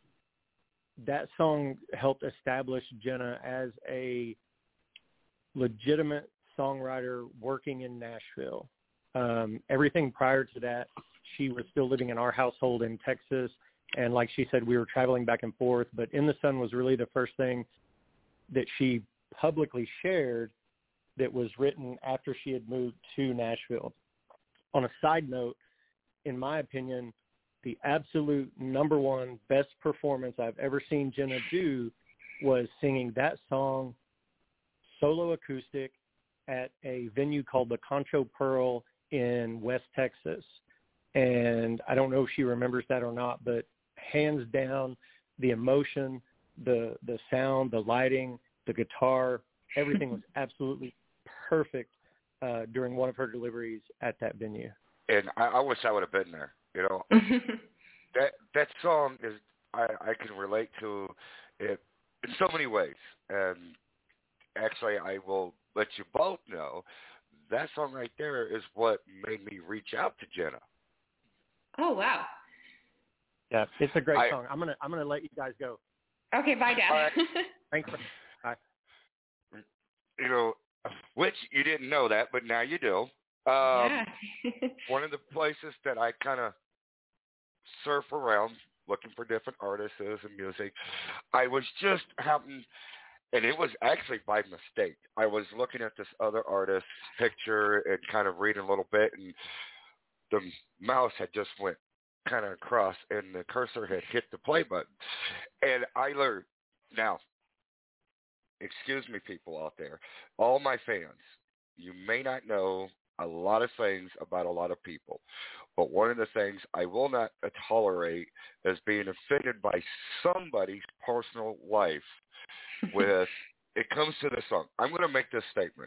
that song helped establish Jenna as a legitimate songwriter working in Nashville. Um, everything prior to that, she was still living in our household in Texas. And like she said, we were traveling back and forth, but In the Sun was really the first thing that she publicly shared that was written after she had moved to Nashville. On a side note, in my opinion, the absolute number one best performance I've ever seen Jenna do was singing that song solo acoustic at a venue called the Concho Pearl in West Texas. And I don't know if she remembers that or not, but hands down, the emotion, the the sound, the lighting, the guitar, everything was absolutely perfect uh, during one of her deliveries at that venue. And I, I wish I would have been there. You know, that that song is I, I can relate to it in so many ways. And actually, I will let you both know that song right there is what made me reach out to Jenna. Oh wow. Yeah, it's a great I, song. I'm gonna I'm gonna let you guys go. Okay, bye, Dad. Right. Thanks. For, bye. You know, which you didn't know that, but now you do. Um, yeah. One of the places that I kind of surf around looking for different artists and music, I was just happening, and it was actually by mistake. I was looking at this other artist's picture and kind of reading a little bit, and the mouse had just went kind of across, and the cursor had hit the play button. And I learned, now, excuse me, people out there, all my fans, you may not know a lot of things about a lot of people, but one of the things I will not tolerate is being offended by somebody's personal life with, it comes to this song. I'm going to make this statement.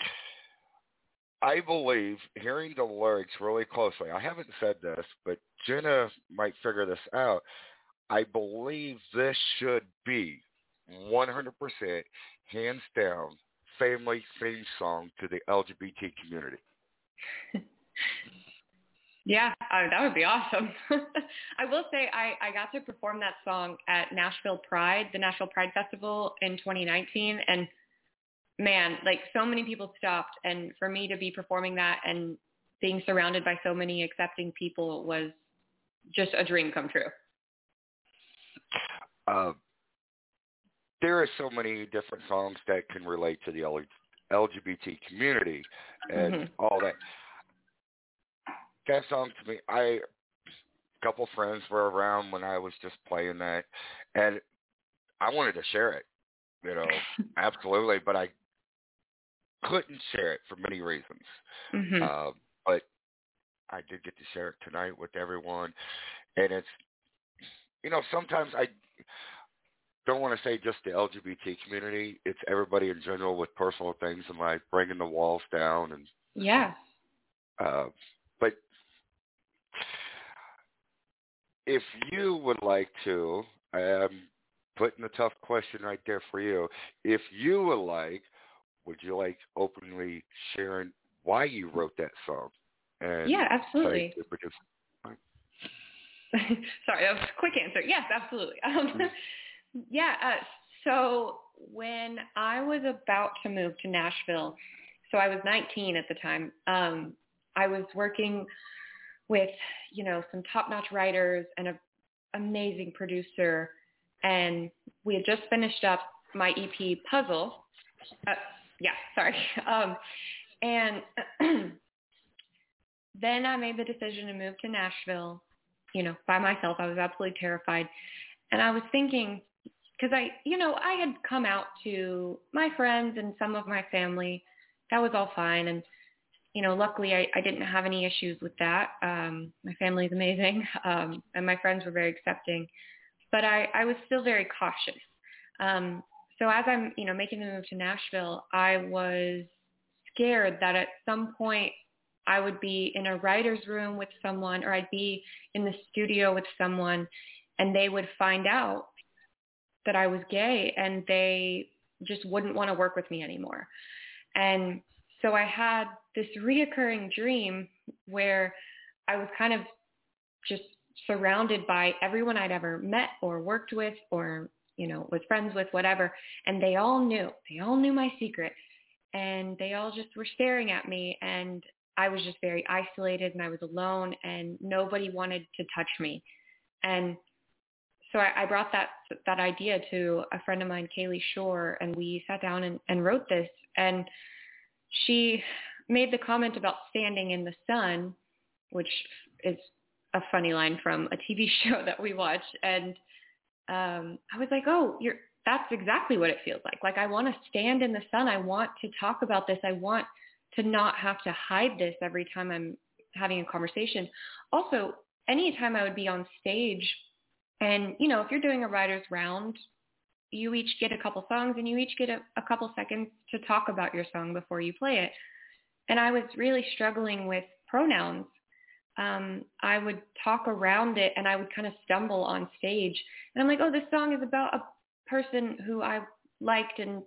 I believe, hearing the lyrics really closely, I haven't said this, but Jenna might figure this out. I believe this should be one hundred percent, hands down, family theme song to the L G B T community. Yeah, uh, that would be awesome. I will say I, I got to perform that song at Nashville Pride, the Nashville Pride Festival in twenty nineteen, and man, like so many people stopped, and for me to be performing that and being surrounded by so many accepting people was just a dream come true. Uh, there are so many different songs that can relate to the L G B T community and mm-hmm. all that. That song to me, I, a couple friends were around when I was just playing that, and I wanted to share it, you know, absolutely, but I couldn't share it for many reasons. Mm-hmm. Uh, but I did get to share it tonight with everyone. And it's, you know, sometimes I don't want to say just the L G B T community. It's everybody in general with personal things in life, bringing the walls down. And yeah. Uh, but if you would like to, I'm putting a tough question right there for you. If you would like, would you like openly sharing why you wrote that song? And yeah, absolutely. Because, sorry, that was a quick answer. Yes, absolutely. Um, yeah, uh, so when I was about to move to Nashville, so I was nineteen at the time, um, I was working with, you know, some top-notch writers and an amazing producer. And we had just finished up my E P Puzzle. Uh, yeah, sorry. Um, and then I made the decision to move to Nashville, you know, by myself. I was absolutely terrified. And I was thinking, because I, you know, I had come out to my friends and some of my family. That was all fine. And, you know, luckily I, I didn't have any issues with that. Um, my family is amazing. Um, and my friends were very accepting. But I, I was still very cautious. Um, so as I'm, you know, making the move to Nashville, I was scared that at some point I would be in a writer's room with someone, or I'd be in the studio with someone, and they would find out that I was gay, and they just wouldn't want to work with me anymore. And so I had this reoccurring dream where I was kind of just surrounded by everyone I'd ever met or worked with or, you know, was friends with, whatever. And they all knew, they all knew my secret, and they all just were staring at me. And I was just very isolated, and I was alone, and nobody wanted to touch me. And so I, I brought that that idea to a friend of mine, Kaylee Shore, and we sat down and, and wrote this. And she made the comment about standing in the sun, which is a funny line from a T V show that we watch. And um, I was like, oh, you're, that's exactly what it feels like. Like, I want to stand in the sun. I want to talk about this. I want to not have to hide this every time I'm having a conversation. Also, anytime I would be on stage, and, you know, if you're doing a writer's round, you each get a couple songs and you each get a, a couple seconds to talk about your song before you play it. And I was really struggling with pronouns. Um, I would talk around it, and I would kind of stumble on stage. And I'm like, oh, this song is about a person who I liked, and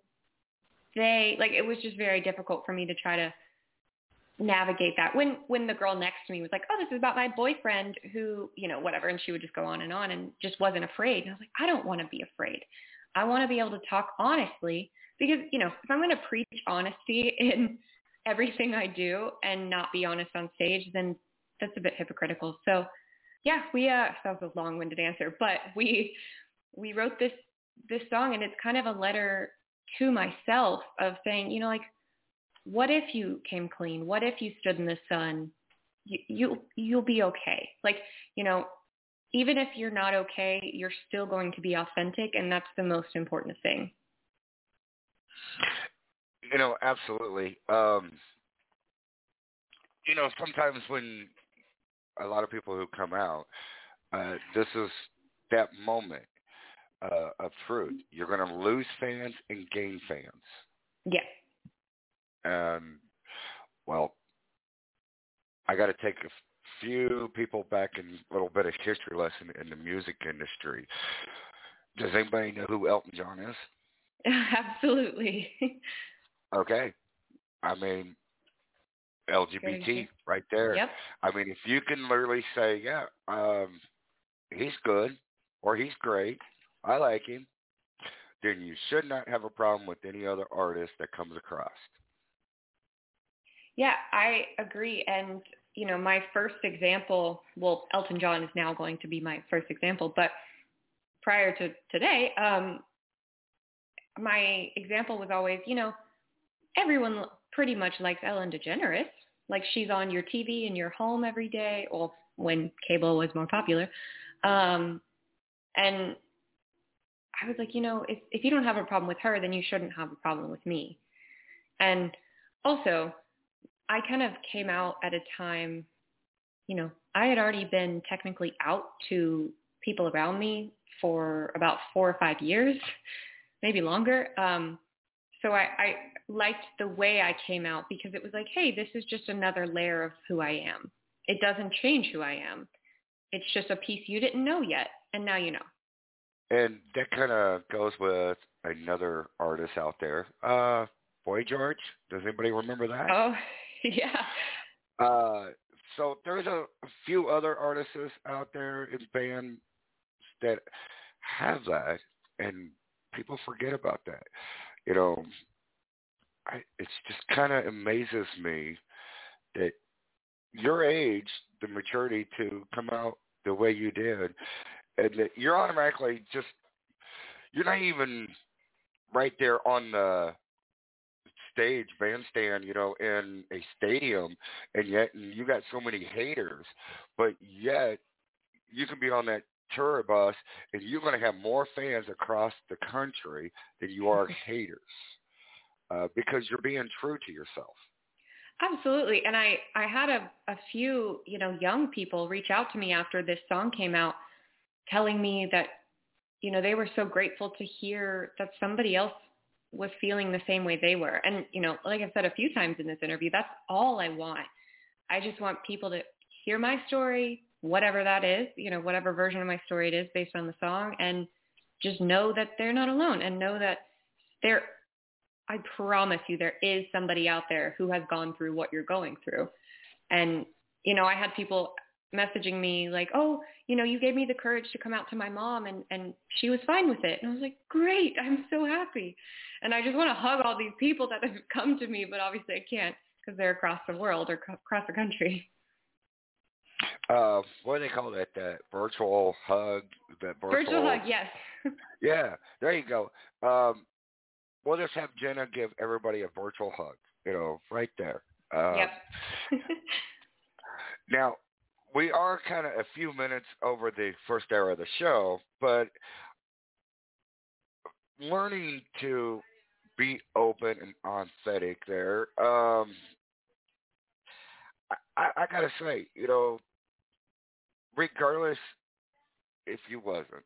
they, like, it was just very difficult for me to try to navigate that when when the girl next to me was like, oh, this is about my boyfriend who, you know, whatever, and she would just go on and on and just wasn't afraid. And I was like, I don't want to be afraid. I want to be able to talk honestly, because, you know, if I'm going to preach honesty in everything I do and not be honest on stage, then that's a bit hypocritical. So yeah, we uh that was a long-winded answer, but we we wrote this this song, and it's kind of a letter to myself of saying, you know, like, what if you came clean? What if you stood in the sun? You, you, you'll be okay. Like, you know, even if you're not okay, you're still going to be authentic, and that's the most important thing. You know, absolutely. Um, you know, sometimes when a lot of people who come out, uh, this is that moment uh, of truth. You're going to lose fans and gain fans. Yeah. And, well, I got to take a few people back in a little bit of history lesson in the music industry. Does anybody know who Elton John is? Absolutely. Okay. I mean, L G B T right there. Yep. I mean, if you can literally say, yeah, um, he's good or he's great, I like him, then you should not have a problem with any other artist that comes across. Yeah, I agree. And, you know, my first example, well, Elton John is now going to be my first example, but prior to today, um, my example was always, you know, everyone pretty much likes Ellen DeGeneres. Like, she's on your T V in your home every day, or when cable was more popular. Um, and I was like, you know, if, if you don't have a problem with her, then you shouldn't have a problem with me. And also, I kind of came out at a time, you know, I had already been technically out to people around me for about four or five years, maybe longer. Um, so I, I liked the way I came out, because it was like, hey, this is just another layer of who I am. It doesn't change who I am. It's just a piece you didn't know yet, and now you know. And that kind of goes with another artist out there, uh, Boy George. Does anybody remember that? Oh, yeah. Uh, so there's a, a few other artists out there in bands that have that, and people forget about that. You know, I, it's just kind of amazes me that your age, the maturity to come out the way you did, and that you're automatically just, you're not even right there on the stage, bandstand, you know, in a stadium, and yet and you got so many haters, but yet you can be on that tour bus and you're going to have more fans across the country than you are haters, uh, because you're being true to yourself. Absolutely. And I, I had a, a few, you know, young people reach out to me after this song came out telling me that, you know, they were so grateful to hear that somebody else was feeling the same way they were. And, you know, like I've said a few times in this interview, that's all I want. I just want people to hear my story, whatever that is, you know, whatever version of my story it is based on the song, and just know that they're not alone, and know that they're, I promise you, there is somebody out there who has gone through what you're going through. And, you know, I had people messaging me like, oh, you know, you gave me the courage to come out to my mom, and, and she was fine with it. And I was like, great, I'm so happy. And I just want to hug all these people that have come to me, but obviously I can't because they're across the world or c- across the country. Uh, what do they call that? That virtual hug? That virtual, virtual hug, yes. Yeah, there you go. Um, we'll just have Jenna give everybody a virtual hug, you know, right there. Uh, yep. Now, we are kind of a few minutes over the first hour of the show, but learning to be open and authentic there, um, I, I got to say, you know, regardless if you wasn't,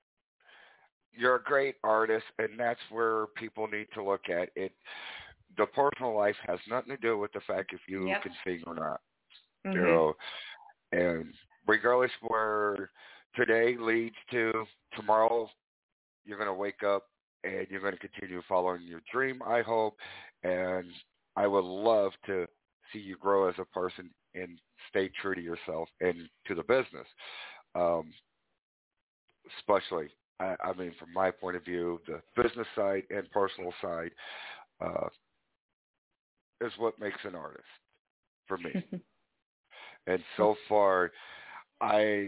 you're a great artist, and that's where people need to look at it. The personal life has nothing to do with the fact if you yep. can sing or not. Mm-hmm. You know, and regardless where today leads to, tomorrow you're going to wake up and you're going to continue following your dream, I hope. And I would love to see you grow as a person and stay true to yourself and to the business. Um, especially, I, I mean, from my point of view, the business side and personal side uh, is what makes an artist for me. And so far, I,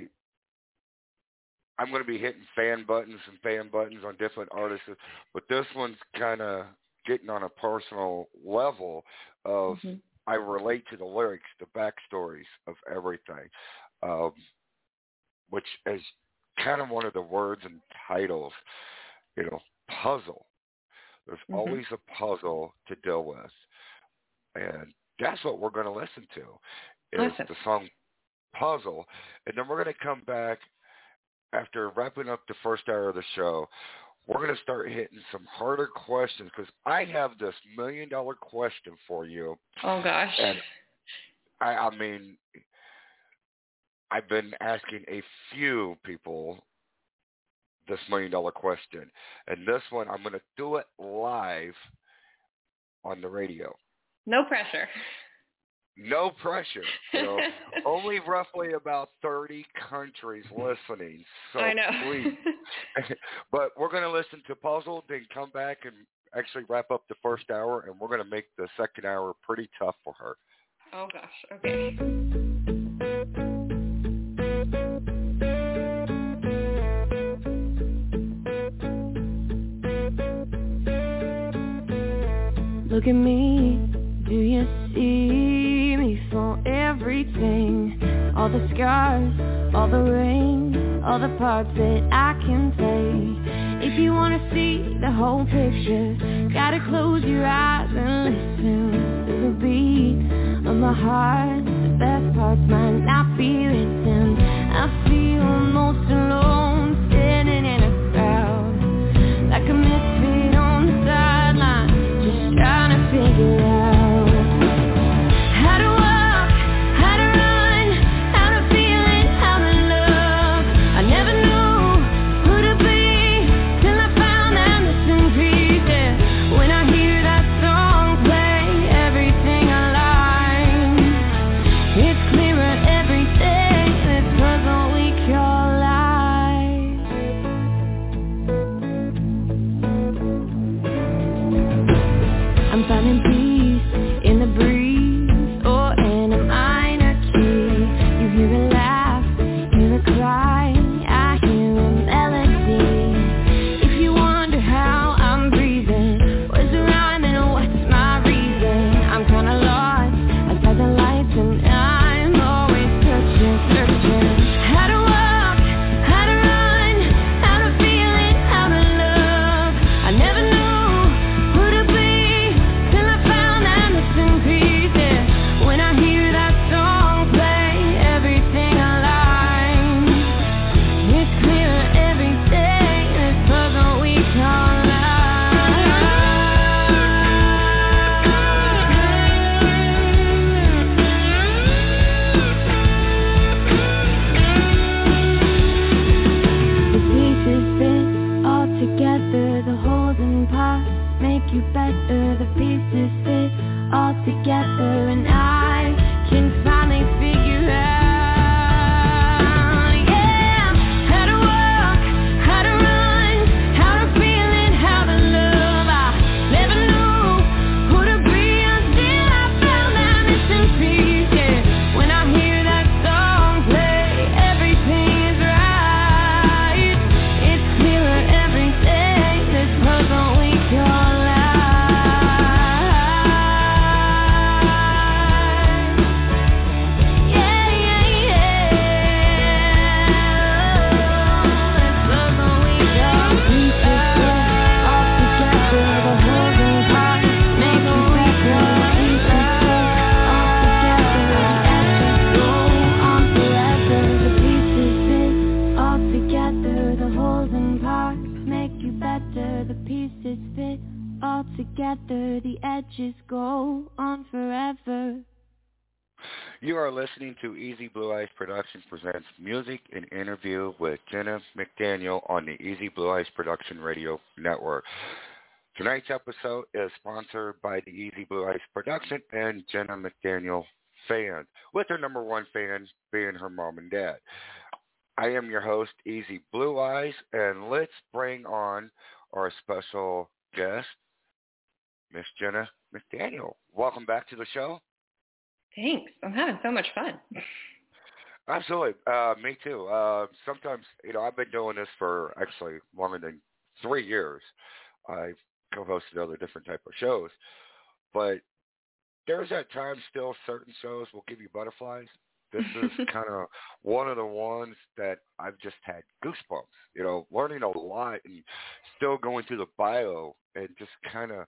I'm going to be hitting fan buttons and fan buttons on different artists, but this one's kind of getting on a personal level of mm-hmm. I relate to the lyrics, the backstories of everything, um, which is kind of one of the words and titles, you know, puzzle. There's mm-hmm. always a puzzle to deal with, and that's what we're going to listen to. Is awesome. The song Puzzle. And then we're going to come back after wrapping up the first hour of the show. We're going to start hitting some harder questions because I have this million dollar question for you. Oh, gosh. And I, I mean, I've been asking a few people this million dollar question. And this one, I'm going to do it live on the radio. No pressure. No pressure. You know, only roughly about thirty countries listening. So I know. Please. But we're going to listen to Puzzle, then come back and actually wrap up the first hour, and we're going to make the second hour pretty tough for her. Oh, gosh. Okay. Look at me. Do you see me for everything? All the scars, all the rain, all the parts that I can play. If you wanna see the whole picture, gotta close your eyes and listen to the beat of my heart. The best parts might not be written. I feel almost alone, standing in a crowd, like a misfit on the sideline, just trying to figure out everything, this puzzle we call life. you better. The pieces fit all together, and I can finally figure out. Together, the edges go on forever. You are listening to Easy Blue Eyes Productions presents music and interview with Jenna McDaniel on the Easy Blue Eyes Production Radio Network. Tonight's episode is sponsored by the Easy Blue Eyes Production and Jenna McDaniel fans, with her number one fan being her mom and dad. I am your host, Easy Blue Eyes, and let's bring on our special guest, Miss Jenna McDaniel. Welcome back to the show. Thanks. I'm having so much fun. Absolutely. Uh, me too. Uh, sometimes, you know, I've been doing this for actually longer than three years. I've co-hosted other different type of shows. But there's that time still certain shows will give you butterflies. This is kind of one of the ones that I've just had goosebumps, you know, learning a lot and still going through the bio and just kind of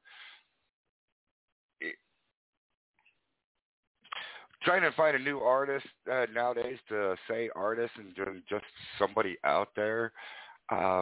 trying to find a new artist uh, nowadays to say artist and just somebody out there. Um,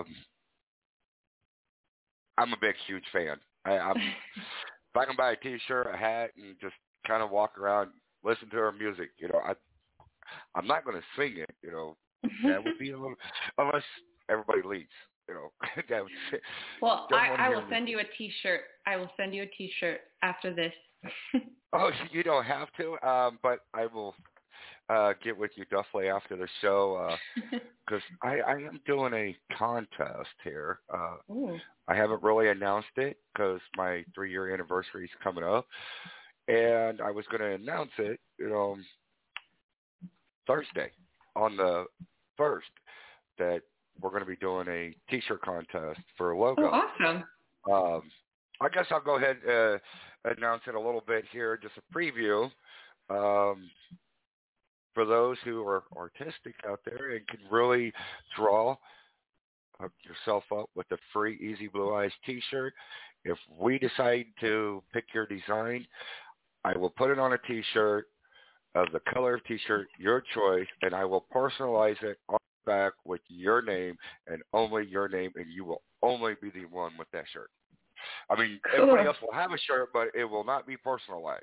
I'm a big, huge fan. I, I'm, if I can buy a T-shirt, a hat, and just kind of walk around, listen to her music, you know, I, I'm not going to sing it, you know. That would be a little, unless everybody leaves, you know. that would, well, I, I will send you a T-shirt. I will send you a T-shirt after this. Oh, you don't have to, um, but I will uh, get with you definitely after the show because uh, I, I am doing a contest here. Uh, I haven't really announced it because my three-year anniversary is coming up, and I was going to announce it, you know, Thursday on the first that we're going to be doing a T-shirt contest for a logo. Oh, awesome. Um, I guess I'll go ahead and uh, announce it a little bit here, just a preview. Um, for those who are artistic out there and can really draw hook yourself up with a free Easy Blue Eyes T-shirt. If we decide to pick your design, I will put it on a T-shirt of the color of T-shirt, your choice, and I will personalize it on the back with your name and only your name, and you will only be the one with that shirt. I mean, cool. Everybody else will have a shirt, but it will not be personalized.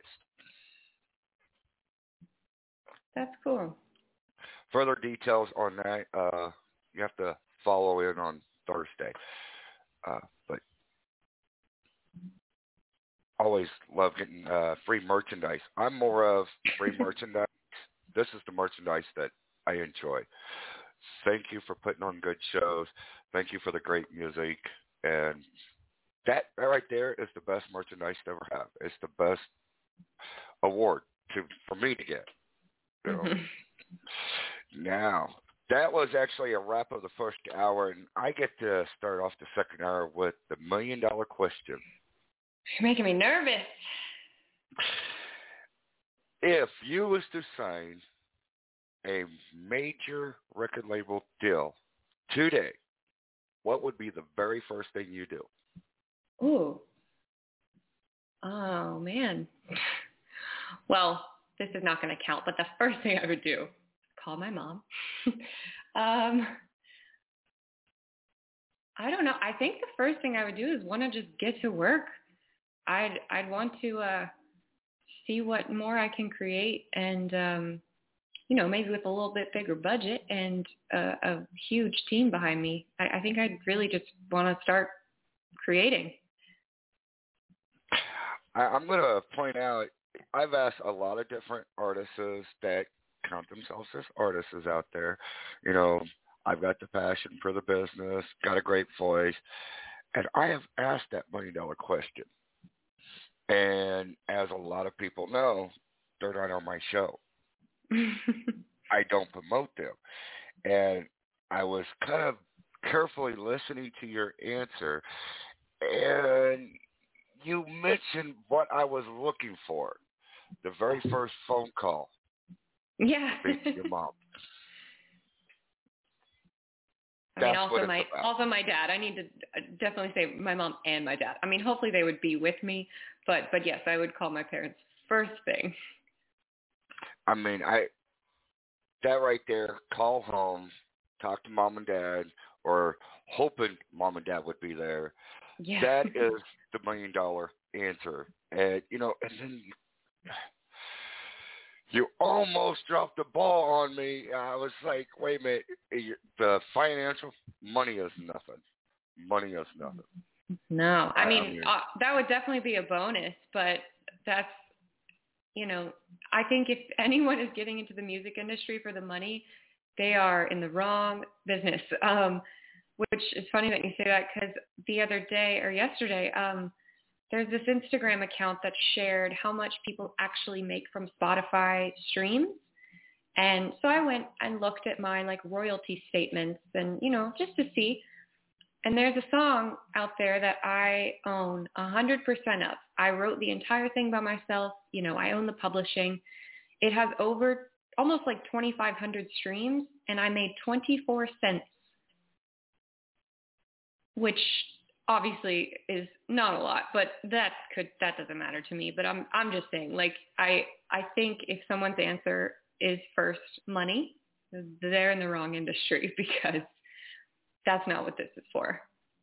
That's cool. Further details on that, uh, you have to follow in on Thursday. Uh, but always love getting uh, free merchandise. I'm more of free merchandise. This is the merchandise that I enjoy. Thank you for putting on good shows. Thank you for the great music. And that right there is the best merchandise to ever have. It's the best award to for me to get. You know. Mm-hmm. Now, that was actually a wrap of the first hour, and I get to start off the second hour with the million-dollar question. You're making me nervous. If you was to sign a major record label deal today, what would be the very first thing you do? Ooh. Oh, man. Well, this is not going to count, but the first thing I would do, call my mom. um, I don't know. I think the first thing I would do is want to just get to work. I'd I'd want to uh, see what more I can create, and um, you know, maybe with a little bit bigger budget and a, a huge team behind me. I, I think I'd really just want to start creating. I, I'm going to point out, I've asked a lot of different artists that count themselves as artists out there. You know, I've got the passion for the business, got a great voice, and I have asked that million dollar question. And as a lot of people know, they're not on my show. I don't promote them. And I was kind of carefully listening to your answer, and you mentioned what I was looking for. The very first phone call. Yeah. Being your mom. I That's mean, also what it's my about. also my dad. I need to definitely say my mom and my dad. I mean, hopefully they would be with me, but but yes, I would call my parents first thing. I mean, I that right there. Call home, talk to mom and dad, or hoping mom and dad would be there. Yeah. That is the million dollar answer, and you know, and then you, you almost dropped the ball on me. I was like, wait a minute, the financial money is nothing. Money is nothing. No, I mean, I mean uh, that would definitely be a bonus, but that's, you know, I think if anyone is getting into the music industry for the money, they are in the wrong business. Um, which is funny that you say that, because the other day or yesterday, um, there's this Instagram account that shared how much people actually make from Spotify streams. And so I went and looked at my like royalty statements and, you know, just to see. And there's a song out there that I own one hundred percent of. I wrote the entire thing by myself. You know, I own the publishing. It has over almost like twenty-five hundred streams, and I made twenty-four cents, which obviously is not a lot, but that could that doesn't matter to me. But I'm I'm just saying, like, I I think if someone's answer is first money, they're in the wrong industry, because that's not what this is for.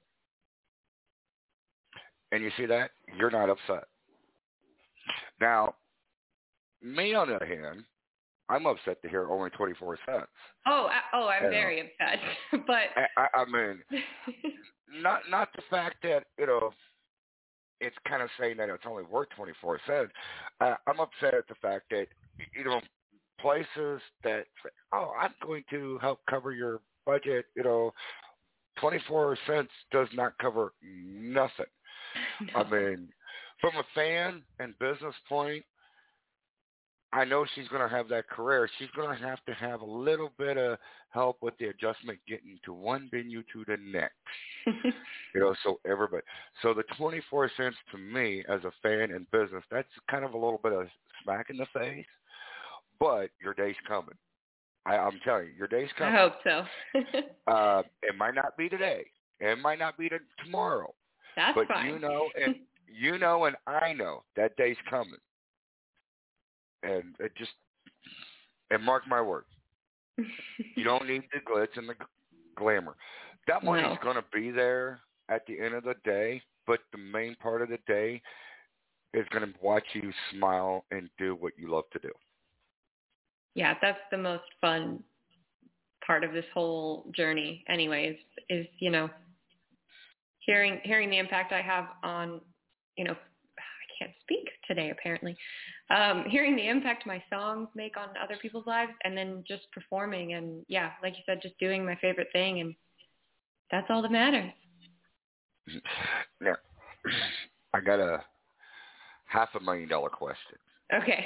And you see that? You're not upset. Now, me on the other hand, I'm upset to hear only twenty-four cents. Oh, I, oh, I'm you very know, upset. But I, I, I mean, not not the fact that, you know, it's kind of saying that it's only worth twenty-four cents. Uh, I'm upset at the fact that, you know, places that say, oh, I'm going to help cover your budget, you know, twenty-four cents does not cover nothing. No. I mean, from a fan and business point, I know she's going to have that career. She's going to have to have a little bit of help with the adjustment getting to one venue to the next. You know, so everybody. So the twenty-four cents to me as a fan and business, that's kind of a little bit of smack in the face. But your day's coming. I, I'm telling you, your day's coming. I hope so. uh, it might not be today. It might not be to tomorrow. That's but fine. you know, and you know, and I know that day's coming. And it just, and mark my words, you don't need the glitz and the glamour. That money's No. going to be there at the end of the day, but the main part of the day is going to watch you smile and do what you love to do. Yeah, that's the most fun part of this whole journey anyways, is, you know, hearing hearing the impact I have on, you know, I can't speak today apparently, um, hearing the impact my songs make on other people's lives, and then just performing and, yeah, like you said, just doing my favorite thing, and that's all that matters. Now, I got a half a million dollar question. Okay.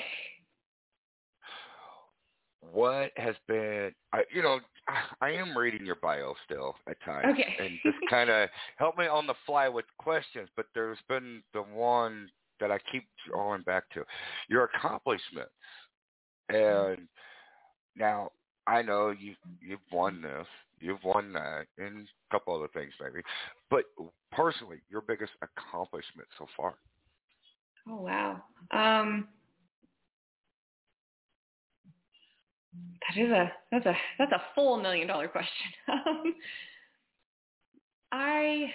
What has been, I, you know, I am reading your bio still at times. Okay. And just kind of help me on the fly with questions, but there's been the one that I keep going back to. Your accomplishments. And now I know you, you've won this, you've won that, and a couple other things maybe. But personally, your biggest accomplishment so far? Oh, wow. Um, that is a that's a that's a full million dollar question. um, I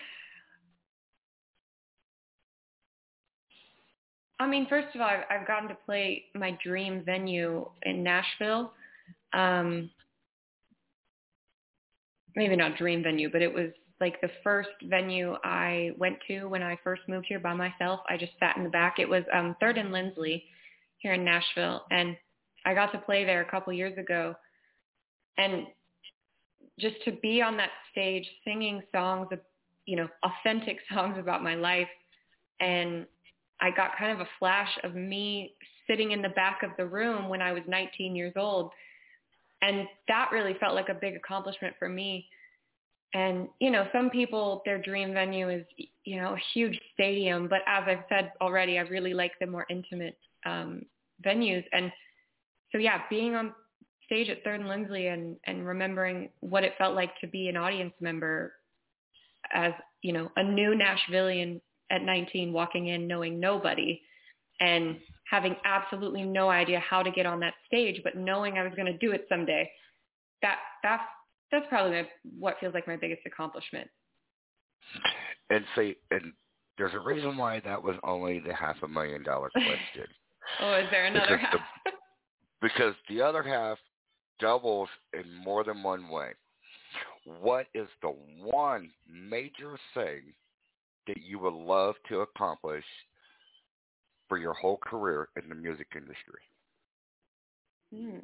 I mean, first of all, I've, I've gotten to play my dream venue in Nashville. Um, maybe not dream venue, but it was like the first venue I went to when I first moved here by myself, I just sat in the back. It was um, Third and Lindsley here in Nashville, and I got to play there a couple years ago. And just to be on that stage singing songs, of, you know, authentic songs about my life, and I got kind of a flash of me sitting in the back of the room when I was nineteen years old. And that really felt like a big accomplishment for me. And, you know, some people, their dream venue is, you know, a huge stadium. But as I've said already, I really like the more intimate um, venues. And so, yeah, being on stage at Third and Lindsley and, and remembering what it felt like to be an audience member as, you know, a new Nashvilleian at nineteen, walking in knowing nobody and having absolutely no idea how to get on that stage, but knowing I was going to do it someday, that that's that's probably my, what feels like my biggest accomplishment. And see, and there's a reason why that was only the half a million dollar question. Oh, is there another because half? The, because the other half doubles in more than one way. What is the one major thing that you would love to accomplish for your whole career in the music industry? Hmm.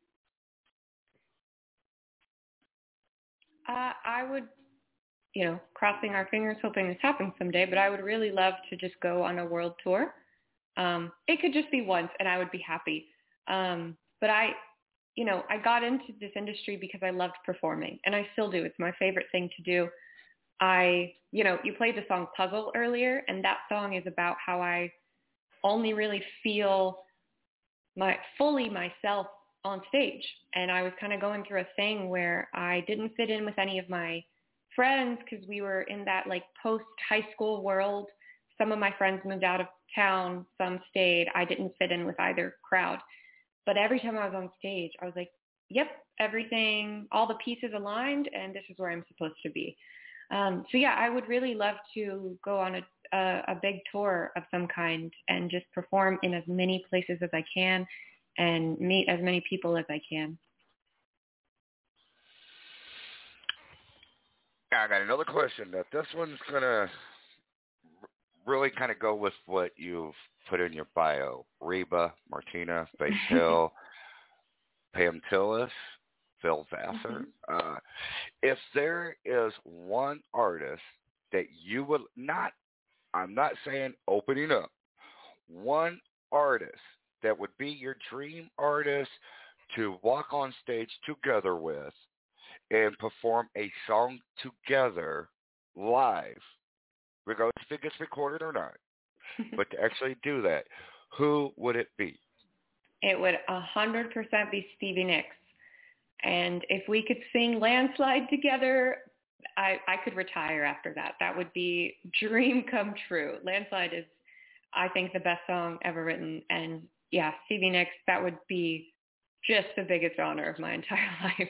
Uh, I would, you know, crossing our fingers, hoping this happens someday, but I would really love to just go on a world tour. Um, it could just be once and I would be happy. Um, but I, you know, I got into this industry because I loved performing, and I still do. It's my favorite thing to do. I, you know, you played the song Puzzle earlier, and that song is about how I only really feel my fully myself on stage. And I was kind of going through a thing where I didn't fit in with any of my friends because we were in that like post high school world. Some of my friends moved out of town, some stayed. I didn't fit in with either crowd. But every time I was on stage, I was like, yep, everything, all the pieces aligned, and this is where I'm supposed to be. Um, so yeah, I would really love to go on a, a, a big tour of some kind and just perform in as many places as I can and meet as many people as I can. I got another question. Now, this one's going to really kind of go with what you've put in your bio. Reba, Martina, Faith Hill, Pam Tillis, Phil Vassar. Mm-hmm. Uh, if there is one artist that you would not, I'm not saying opening up, one artist that would be your dream artist to walk on stage together with and perform a song together live, regardless if it gets recorded or not, but to actually do that, who would it be? It would one hundred percent be Stevie Nicks. And if we could sing Landslide together, I, I could retire after that. That would be dream come true. Landslide is, I think, the best song ever written. And yeah, Stevie Nicks, that would be just the biggest honor of my entire life.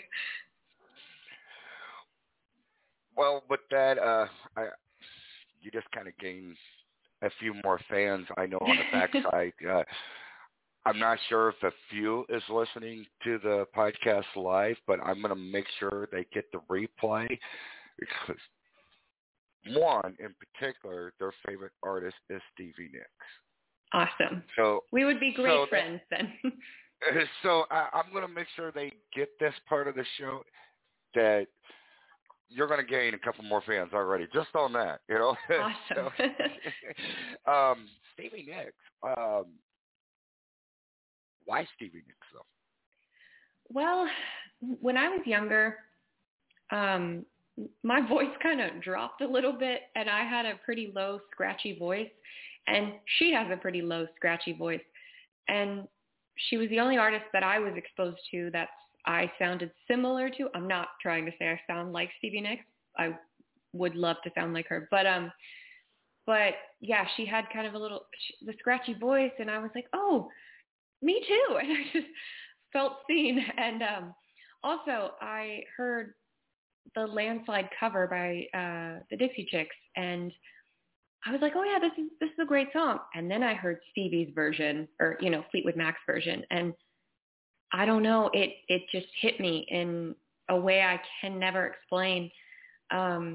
Well, with that, uh, I, you just kind of gained a few more fans, I know, on the backside. uh, I'm not sure if a few is listening to the podcast live, but I'm going to make sure they get the replay because one in particular, their favorite artist is Stevie Nicks. Awesome. So we would be great so friends that, then. So I, I'm going to make sure they get this part of the show that you're going to gain a couple more fans already just on that, you know. Awesome. so, um, Stevie Nicks. Um, Why Stevie Nicks, though? Well, when I was younger, um, my voice kind of dropped a little bit, and I had a pretty low, scratchy voice, and she has a pretty low, scratchy voice. And she was the only artist that I was exposed to that I sounded similar to. I'm not trying to say I sound like Stevie Nicks. I would love to sound like her. But, um, but yeah, she had kind of a little, the scratchy voice, and I was like, oh, me too. And I just felt seen. And um, also I heard the Landslide cover by uh, the Dixie Chicks, and I was like, oh yeah, this is this is a great song. And then I heard Stevie's version, or you know, Fleetwood Mac's version, and I don't know, it it just hit me in a way I can never explain. Um,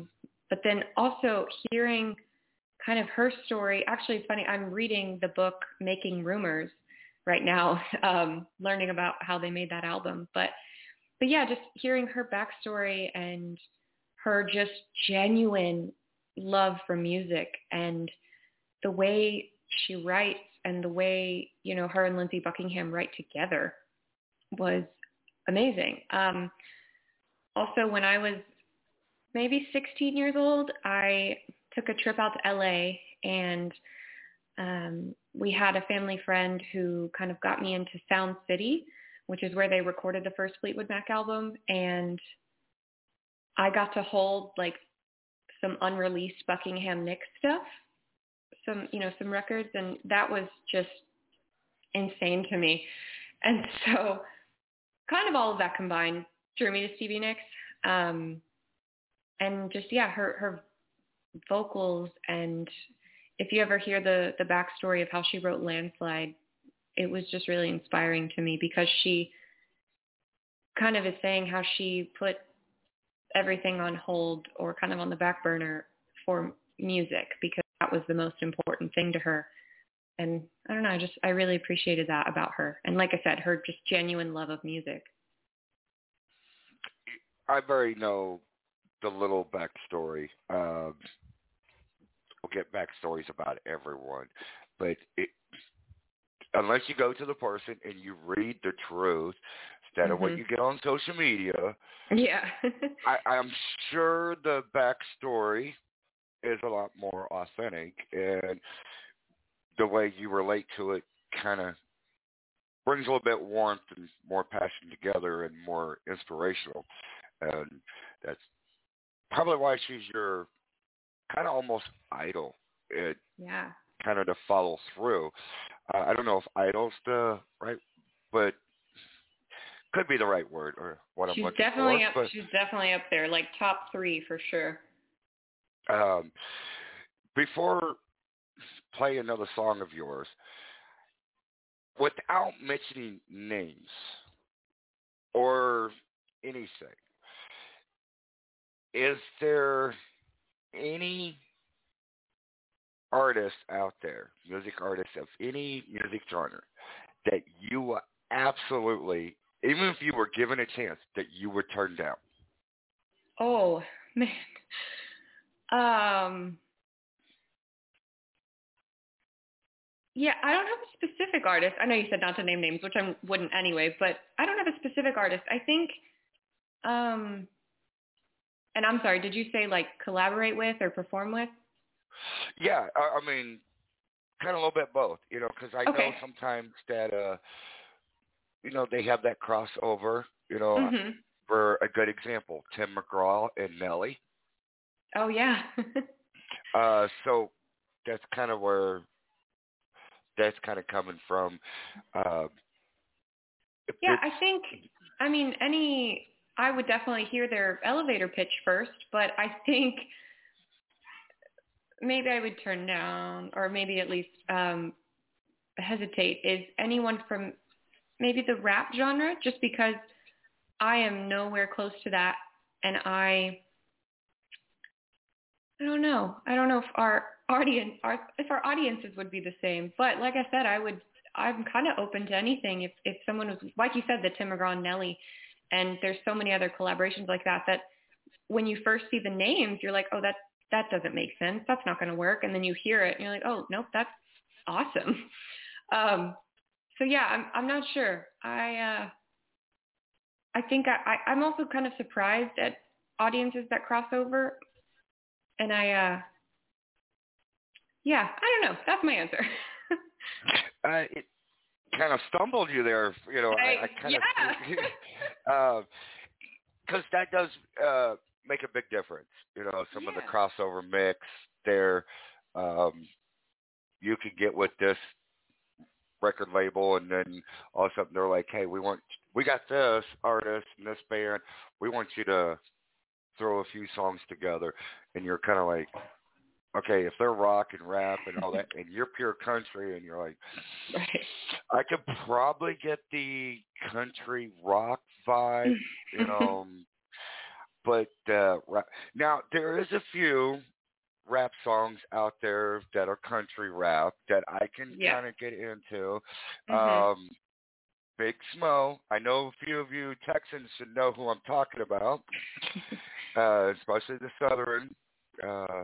but then also hearing kind of her story. Actually, it's funny. I'm reading the book Making Rumors right now, um, learning about how they made that album. But, but yeah, just hearing her backstory and her just genuine love for music and the way she writes and the way, you know, her and Lindsey Buckingham write together was amazing. Um, also, when I was maybe sixteen years old, I took a trip out to L A, and um, we had a family friend who kind of got me into Sound City, which is where they recorded the first Fleetwood Mac album. And I got to hold like some unreleased Buckingham Nicks stuff, some, you know, some records. And that was just insane to me. And so kind of all of that combined drew me to Stevie Nicks. Um, and just, yeah, her, her vocals, and if you ever hear the the backstory of how she wrote Landslide, it was just really inspiring to me, because she kind of is saying how she put everything on hold or kind of on the back burner for music, because that was the most important thing to her. And I don't know, I just I really appreciated that about her. And like I said, her just genuine love of music. I very know the little backstory. Um, we'll get backstories about everyone, but it, unless you go to the person and you read the truth instead of Mm-hmm. what you get on social media, yeah, I, I'm sure the backstory is a lot more authentic, and the way you relate to it kind of brings a little bit warmth and more passion together and more inspirational. And that's probably why she's your kind of almost idol. It yeah. kind of to follow through. Uh, I don't know if idol's the right, but could be the right word or what She's I'm looking definitely for. up. But, she's definitely up there, like top three for sure. um, before play another song of yours, without mentioning names or anything, is there any artist out there, music artist of any music genre, that you absolutely, even if you were given a chance, that you would turn down? Oh, man. Um, yeah, I don't have a specific artist. I know you said not to name names, which I wouldn't anyway, but I don't have a specific artist. I think, um, and I'm sorry, did you say like collaborate with or perform with? Yeah, I, I mean, kind of a little bit both, you know, because I Okay. know sometimes that, uh, you know, they have that crossover, you know, Mm-hmm. for a good example, Tim McGraw and Nelly. Oh, yeah. uh, so that's kind of where that's kind of coming from. Uh, yeah, I think, I mean, any, I would definitely hear their elevator pitch first, but I think maybe I would turn down, or maybe at least um, hesitate, is anyone from maybe the rap genre, just because I am nowhere close to that. And I, I don't know. I don't know if our audience, our, if our audiences would be the same. But like I said, I would, I'm kind of open to anything. If, if someone was, like you said, the Tim McGraw and Nelly, and there's so many other collaborations like that, that when you first see the names, you're like, oh, that, that doesn't make sense. That's not going to work. And then you hear it and you're like, oh, nope, that's awesome. Um, so yeah, I'm, I'm not sure. I, uh, I think I, I, I'm also kind of surprised at audiences that cross over. And I, uh, yeah, I don't know. That's my answer. uh, it kind of stumbled you there, you know. I, I kind yeah. of, because uh, that does uh, make a big difference. You know, some yeah. of the crossover mix there, um, you could get with this record label, and then all of a sudden they're like, "Hey, we want, we got this artist and this band. We want you to throw a few songs together," and you're kind of like, okay, if they're rock and rap and all that, and you're pure country, and you're like, right. I could probably get the country rock vibe, you know, but uh, rap. Now there is a few rap songs out there that are country rap that I can Yeah. kind of get into. Mhm. Um, Big Smo. I know a few of you Texans should know who I'm talking about, uh, especially the Southern. Uh,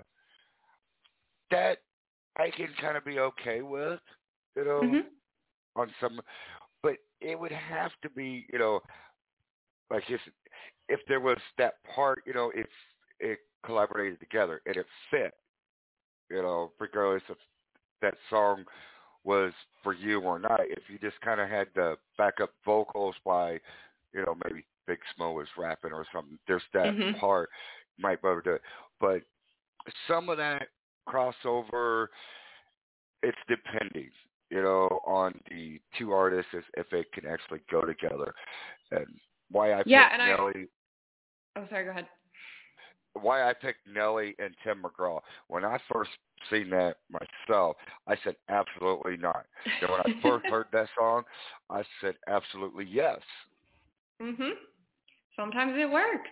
that I can kind of be okay with, you know, Mhm. on some, but it would have to be, you know, like if if there was that part, you know, if it collaborated together and it fit, you know, regardless if that song was for you or not. If you just kind of had the backup vocals by, you know, maybe Big Smo was rapping or something, there's that Mhm. part you might be able to do it. But some of that crossover, it's depending, you know, on the two artists if, if it can actually go together. And why I Yeah, picked and I. Nelly, Oh, sorry. Go ahead. why I picked Nelly and Tim McGraw. When I first seen that myself, I said absolutely not. And when I first heard that song, I said absolutely yes. Mhm. Sometimes it works.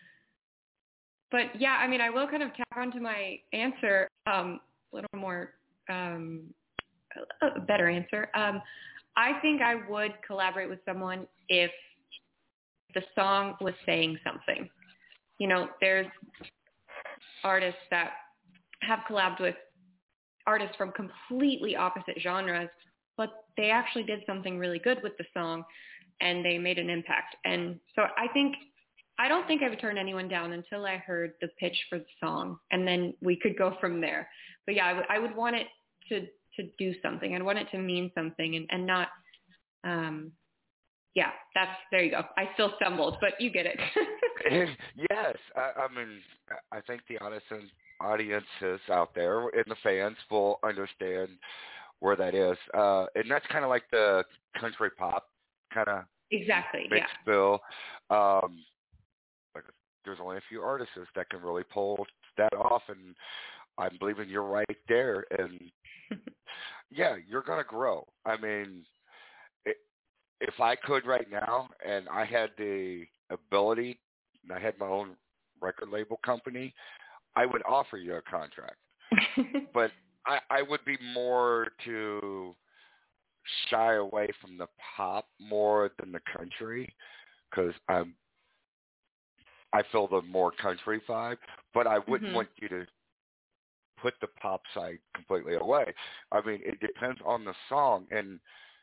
But yeah, I mean, I will kind of tack on to my answer, um, a little more, um, a a better answer. Um, I think I would collaborate with someone if the song was saying something. You know, there's artists that have collabed with artists from completely opposite genres, but they actually did something really good with the song and they made an impact. And so I think, I don't think I would turn anyone down until I heard the pitch for the song, and then we could go from there. But yeah, I would, I would want it to, to do something. I'd want it to mean something and, and not, um, yeah, that's, there you go. I still stumbled, but you get it. Yes, I, I mean, I think the honest audiences out there and the fans will understand where that is. Uh, and that's kind of like the country pop kind of Exactly, mixed yeah. bill. Um, like there's only a few artists that can really pull that off, and I'm believing you're right there. And yeah, you're going to grow. I mean, it, if I could right now and I had the ability and I had my own record label company, I would offer you a contract. But I, I would be more to shy away from the pop more than the country because I'm I feel the more country vibe, but I wouldn't Mhm. want you to put the pop side completely away. I mean, it depends on the song, and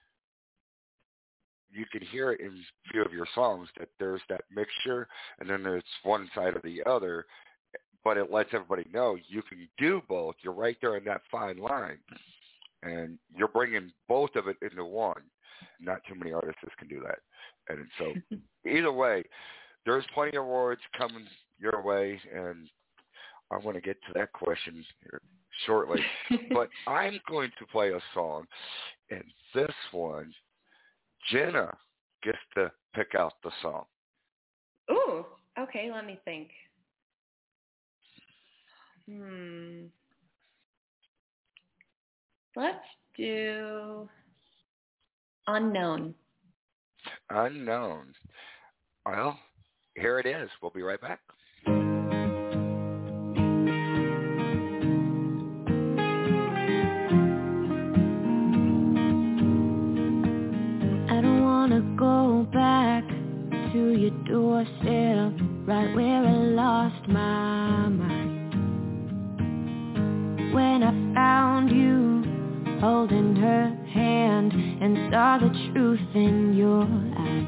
you can hear it in a few of your songs that there's that mixture, and then there's one side or the other, but it lets everybody know you can do both. You're right there in that fine line, and you're bringing both of it into one. Not too many artists can do that. And so either way, there's plenty of awards coming your way, and I want to get to that question here shortly. But I'm going to play a song, and this one, Jenna gets to pick out the song. Ooh, okay, let me think. Hmm. Let's do Unknown. Unknown. Well, here it is. We'll be right back. I don't wanna go back to your doorstep, right where I lost my mind. When I found you, holding her hand, and saw the truth in your eyes.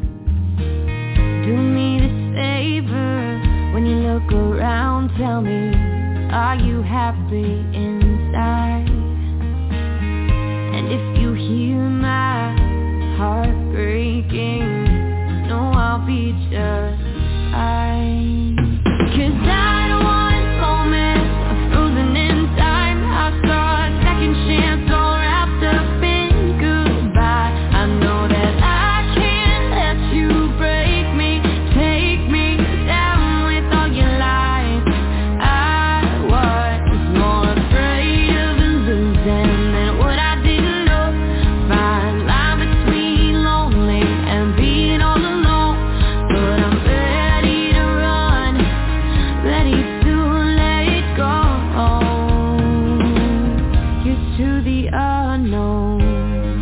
Do me this favor, when you look around, tell me, are you happy inside? And if you hear my heart breaking, know I'll be just fine. 'Cause I don't want this moment frozen in time. I saw a second chance all wrapped up in goodbye. I know that I can't let you break me, take me down with all your lies. I was more afraid of losing than what I didn't know. to the unknown.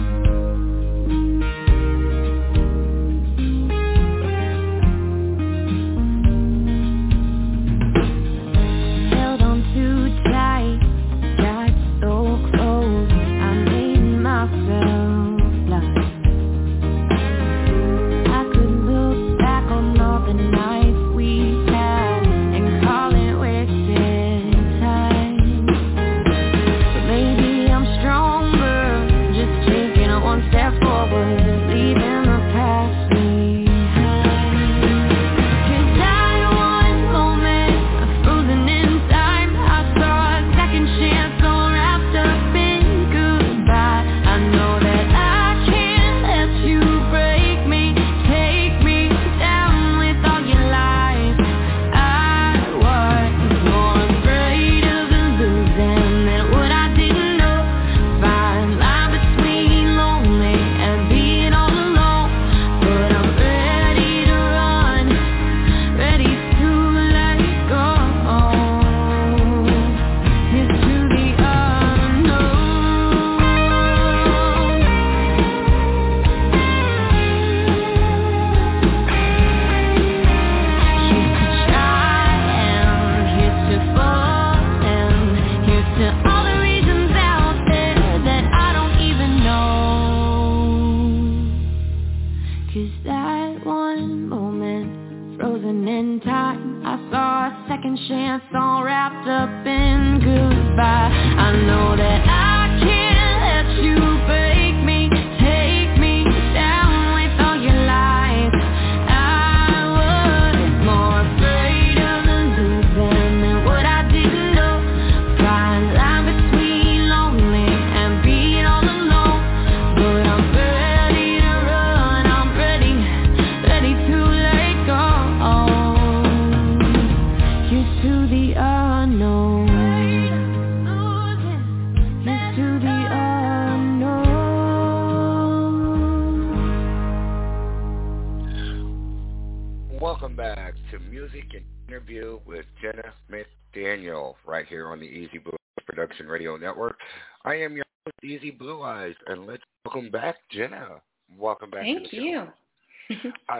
Welcome back to Music and Interview with Jenna McDaniel right here on the Easy Blue Eyes Production Radio Network. I am your host, Easy Blue Eyes, and let's welcome back Jenna. Welcome back Thank to the you. show. I,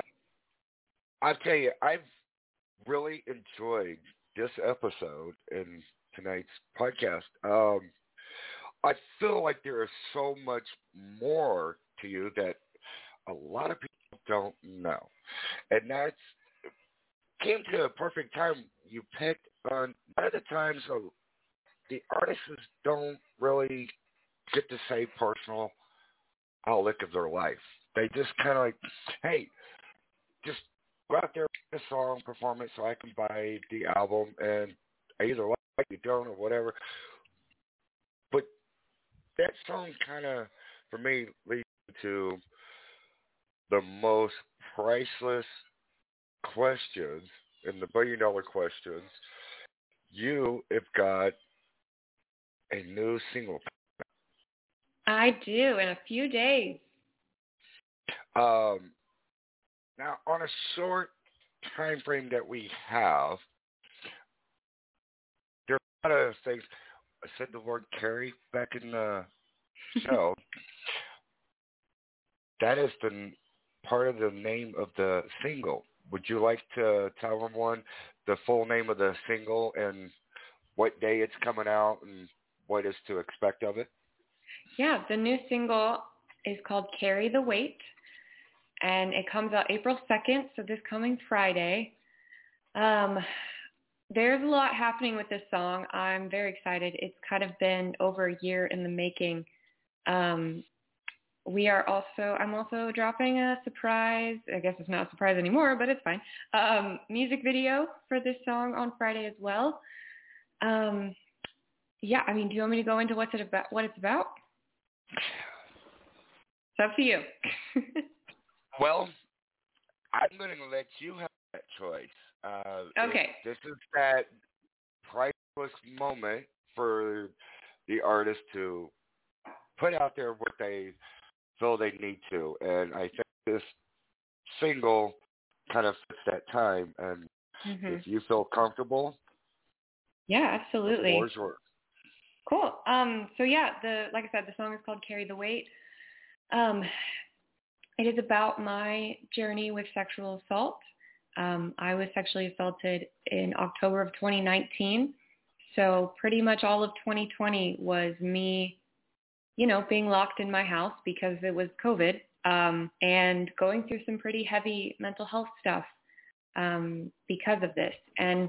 I tell you, I've really enjoyed this episode in tonight's podcast. Um, I feel like there is so much more to you that a lot of people don't know. And that's came to a perfect time. You picked on one of the times uh, the artists don't really get to say personal outlook of their life. They just kind of like, hey, just go out there with a song, perform it so I can buy the album, and I either like it, you don't, or whatever. But that song kind of, for me, leads to the most priceless questions and the billion dollar questions. You have got a new single. I do, in a few days. Um, now, on a short time frame that we have, there are a lot of things. I said the word Carrie back in the show. That is the part of the name of the single. Would you like to tell everyone the full name of the single and what day it's coming out and what is to expect of it? Yeah, the new single is called Carry the Weight, and it comes out April second, so this coming Friday. Um, there's a lot happening with this song. I'm very excited. It's kind of been over a year in the making. Um, we are also, I'm also dropping a surprise, I guess it's not a surprise anymore, but it's fine, um, music video for this song on Friday as well. Um, yeah, I mean, do you want me to go into what's it about, what it's about? It's up to you. Well, I'm going to let you have that choice. Uh, okay. This is that priceless moment for the artist to put out there what they feel they need to. And I think this single kind of fits that time. And mm-hmm. if you feel comfortable, yeah, absolutely. the floor's yours. Cool. Um, so yeah, the like I said, the song is called Carry the Weight. Um, it is about my journey with sexual assault. Um, I was sexually assaulted in October of twenty nineteen. So pretty much all of twenty twenty was me, you know, being locked in my house because it was COVID, um, and going through some pretty heavy mental health stuff um, because of this. And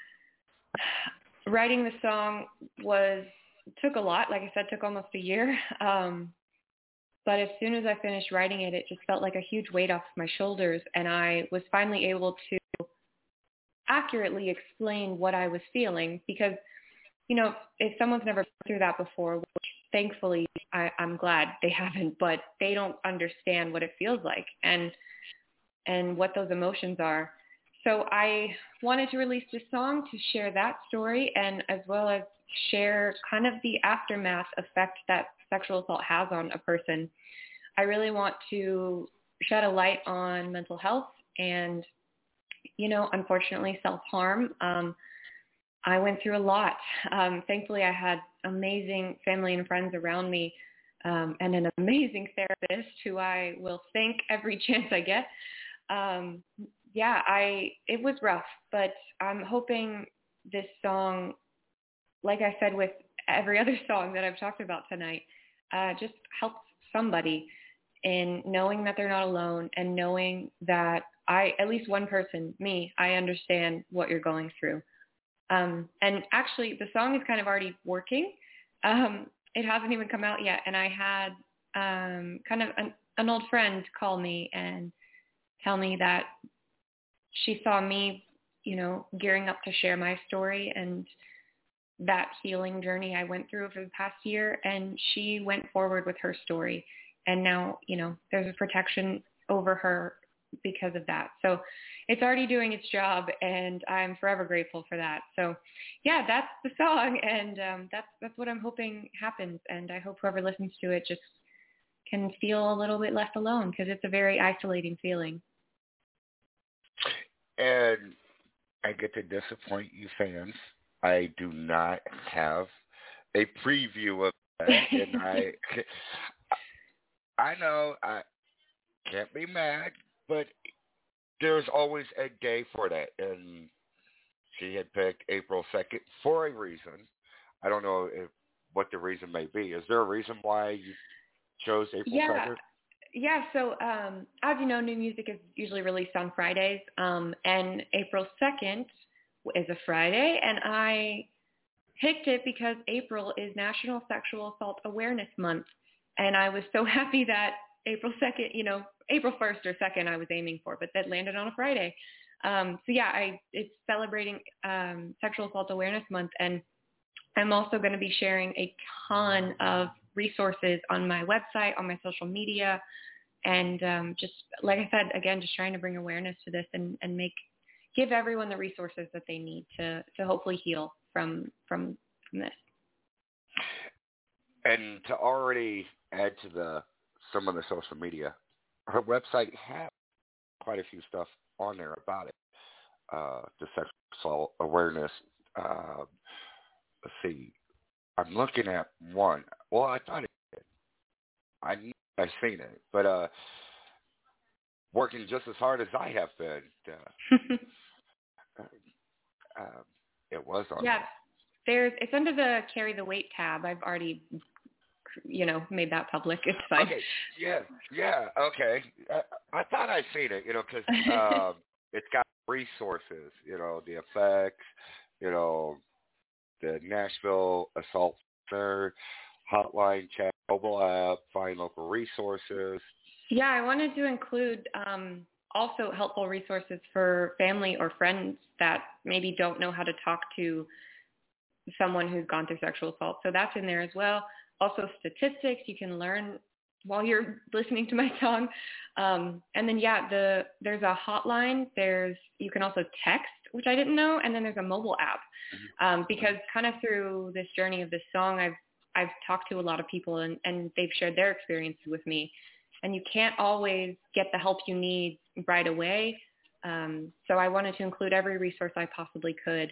writing the song was took a lot. Like I said, took almost a year. Um, but as soon as I finished writing it, it just felt like a huge weight off my shoulders. And I was finally able to accurately explain what I was feeling because, you know, if someone's never been through that before, which thankfully I, I'm glad they haven't, but they don't understand what it feels like and and what those emotions are. So I wanted to release this song to share that story and as well as share kind of the aftermath effect that sexual assault has on a person. I really want to shed a light on mental health and, you know, unfortunately self-harm. Um, I went through a lot. Um, thankfully, I had amazing family and friends around me um, and an amazing therapist who I will thank every chance I get. Um, yeah, I it was rough, but I'm hoping this song, like I said with every other song that I've talked about tonight, uh, just helps somebody in knowing that they're not alone and knowing that I, at least one person, me, I understand what you're going through. Um, and actually, the song is kind of already working. Um, it hasn't even come out yet. And I had um, kind of an, an old friend call me and tell me that she saw me, you know, gearing up to share my story and that healing journey I went through over the past year. And she went forward with her story. And now, you know, there's a protection over her because of that. So it's already doing its job and I'm forever grateful for that. So yeah, that's the song. And um, that's, that's what I'm hoping happens. And I hope whoever listens to it just can feel a little bit less alone because it's a very isolating feeling. And I get to disappoint you fans. I do not have a preview of that. And I, I know I can't be mad, but there's always a day for that. And she had picked April second for a reason. I don't know if, what the reason may be. Is there a reason why you chose April yeah. second? Yeah, so um, as you know, new music is usually released on Fridays, um, and April second is a Friday, and I picked it because April is National Sexual Assault Awareness Month, and I was so happy that April second, you know, April first or second I was aiming for, but that landed on a Friday. Um, so yeah, I, it's celebrating um, Sexual Assault Awareness Month, and I'm also going to be sharing a ton of resources on my website, on my social media, and um, just like I said, again, just trying to bring awareness to this and, and make give everyone the resources that they need to, to hopefully heal from from from this. And to already add to the some of the social media, her website has quite a few stuff on there about it. Uh, the sexual assault awareness. Uh, let's see. I'm looking at one. Well, I thought it did. I knew I've seen it, but uh, working just as hard as I have been, uh, uh, it was on. Yeah, there's. It's under the Carry the Weight tab. I've already, you know, made that public. It's fine. Okay. Yeah. Yeah. Okay. I, I thought I'd seen it. You know, because um, it's got resources. You know, the effects. You know, the Nashville Assault Center hotline chat, mobile app, find local resources. Yeah, I wanted to include um, also helpful resources for family or friends that maybe don't know how to talk to someone who's gone through sexual assault. So that's in there as well. Also statistics you can learn while you're listening to my song. Um, and then, yeah, the there's a hotline. There's you can also text, which I didn't know. And then there's a mobile app um, because kind of through this journey of this song, I've I've talked to a lot of people and, and they've shared their experiences with me. And you can't always get the help you need right away. Um, so I wanted to include every resource I possibly could.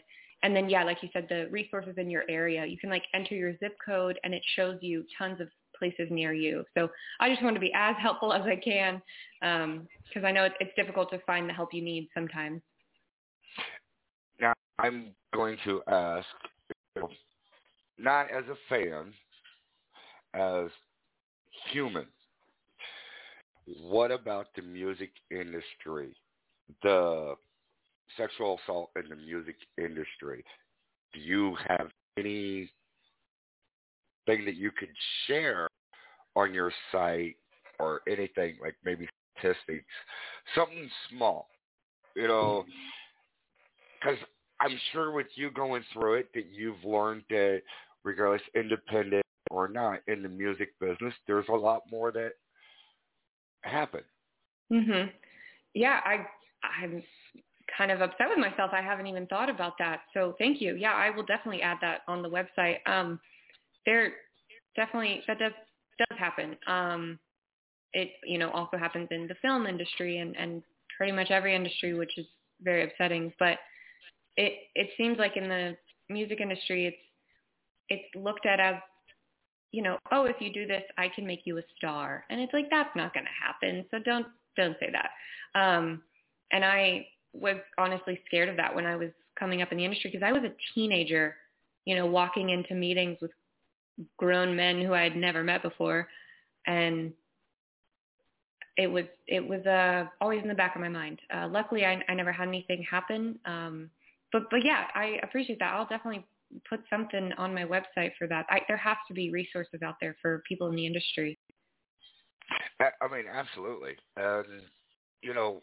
and then, yeah, like you said, the resources in your area, you can like enter your zip code and it shows you tons of places near you. So I just want to be as helpful as I can because um, I know it's, it's difficult to find the help you need sometimes. Now, I'm going to ask, not as a fan, as human, what about the music industry, the sexual assault in the music industry? Do you have anything that you could share on your site or anything, like maybe statistics, something small, you know, because I'm sure with you going through it that you've learned that regardless independent or not in the music business, there's a lot more that happen. Mhm. Yeah, I I'm kind of upset with myself. I haven't even thought about that. So thank you. Yeah, I will definitely add that on the website. Um, there definitely that does does happen. Um, it you know also happens in the film industry and, and pretty much every industry, which is very upsetting. But it it seems like in the music industry, it's it's looked at as, you know, oh, if you do this, I can make you a star, and it's like that's not going to happen. So don't don't say that. Um, and I was honestly scared of that when I was coming up in the industry because I was a teenager, you know, walking into meetings with grown men who I had never met before, and it was it was uh, always in the back of my mind. Uh, luckily, I, I never had anything happen, um, but but yeah, I appreciate that. I'll definitely put something on my website for that. I, there has to be resources out there for people in the industry. I, I mean, absolutely. And you know,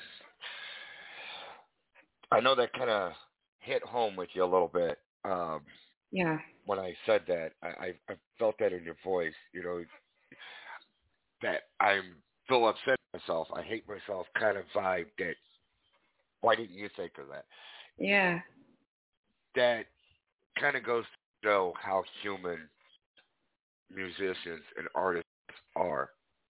I know that kind of hit home with you a little bit. Um, yeah. When I said that, I, I, I felt that in your voice. You know, that I'm feel upset with myself. I hate myself. Kind of vibe. That why didn't you think of that? Yeah. That kind of goes to show how human musicians and artists are.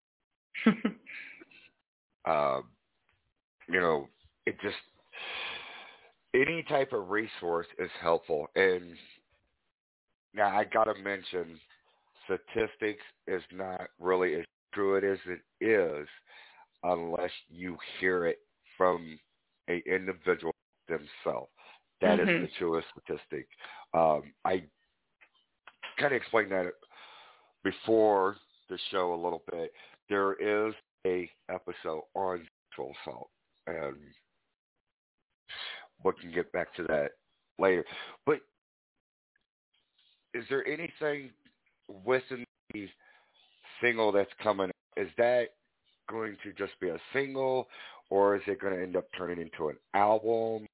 um, you know, it just any type of resource is helpful. And now I gotta mention, statistics is not really as true it as it is unless you hear it from a individual themselves. That mm-hmm. is the truest statistic. Um, I kind of explained that before the show a little bit. There is a episode on sexual assault, and we can get back to that later. But is there anything within the single that's coming? Is that going to just be a single, or is it going to end up turning into an album?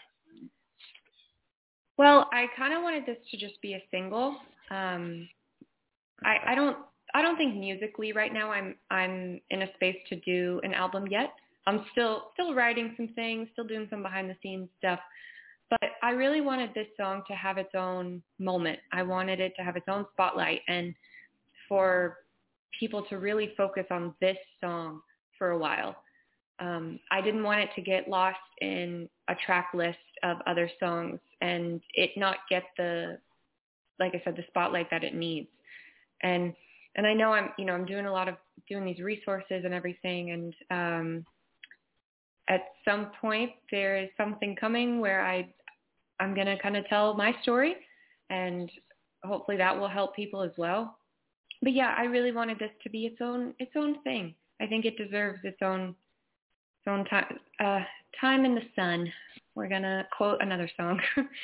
Well, I kind of wanted this to just be a single. Um, I, I don't, I don't think musically right now I'm, I'm in a space to do an album yet. I'm still, still writing some things, still doing some behind the scenes stuff. But I really wanted this song to have its own moment. I wanted it to have its own spotlight and for people to really focus on this song for a while. Um, I didn't want it to get lost in a track list of other songs and it not get the, like I said, the spotlight that it needs. And and I know I'm, you know, I'm doing a lot of doing these resources and everything. And um, at some point there is something coming where I, I'm going to kind of tell my story and hopefully that will help people as well. But yeah, I really wanted this to be its own, its own thing. I think it deserves its own, its own time, uh, time in the sun. We're going to quote another song.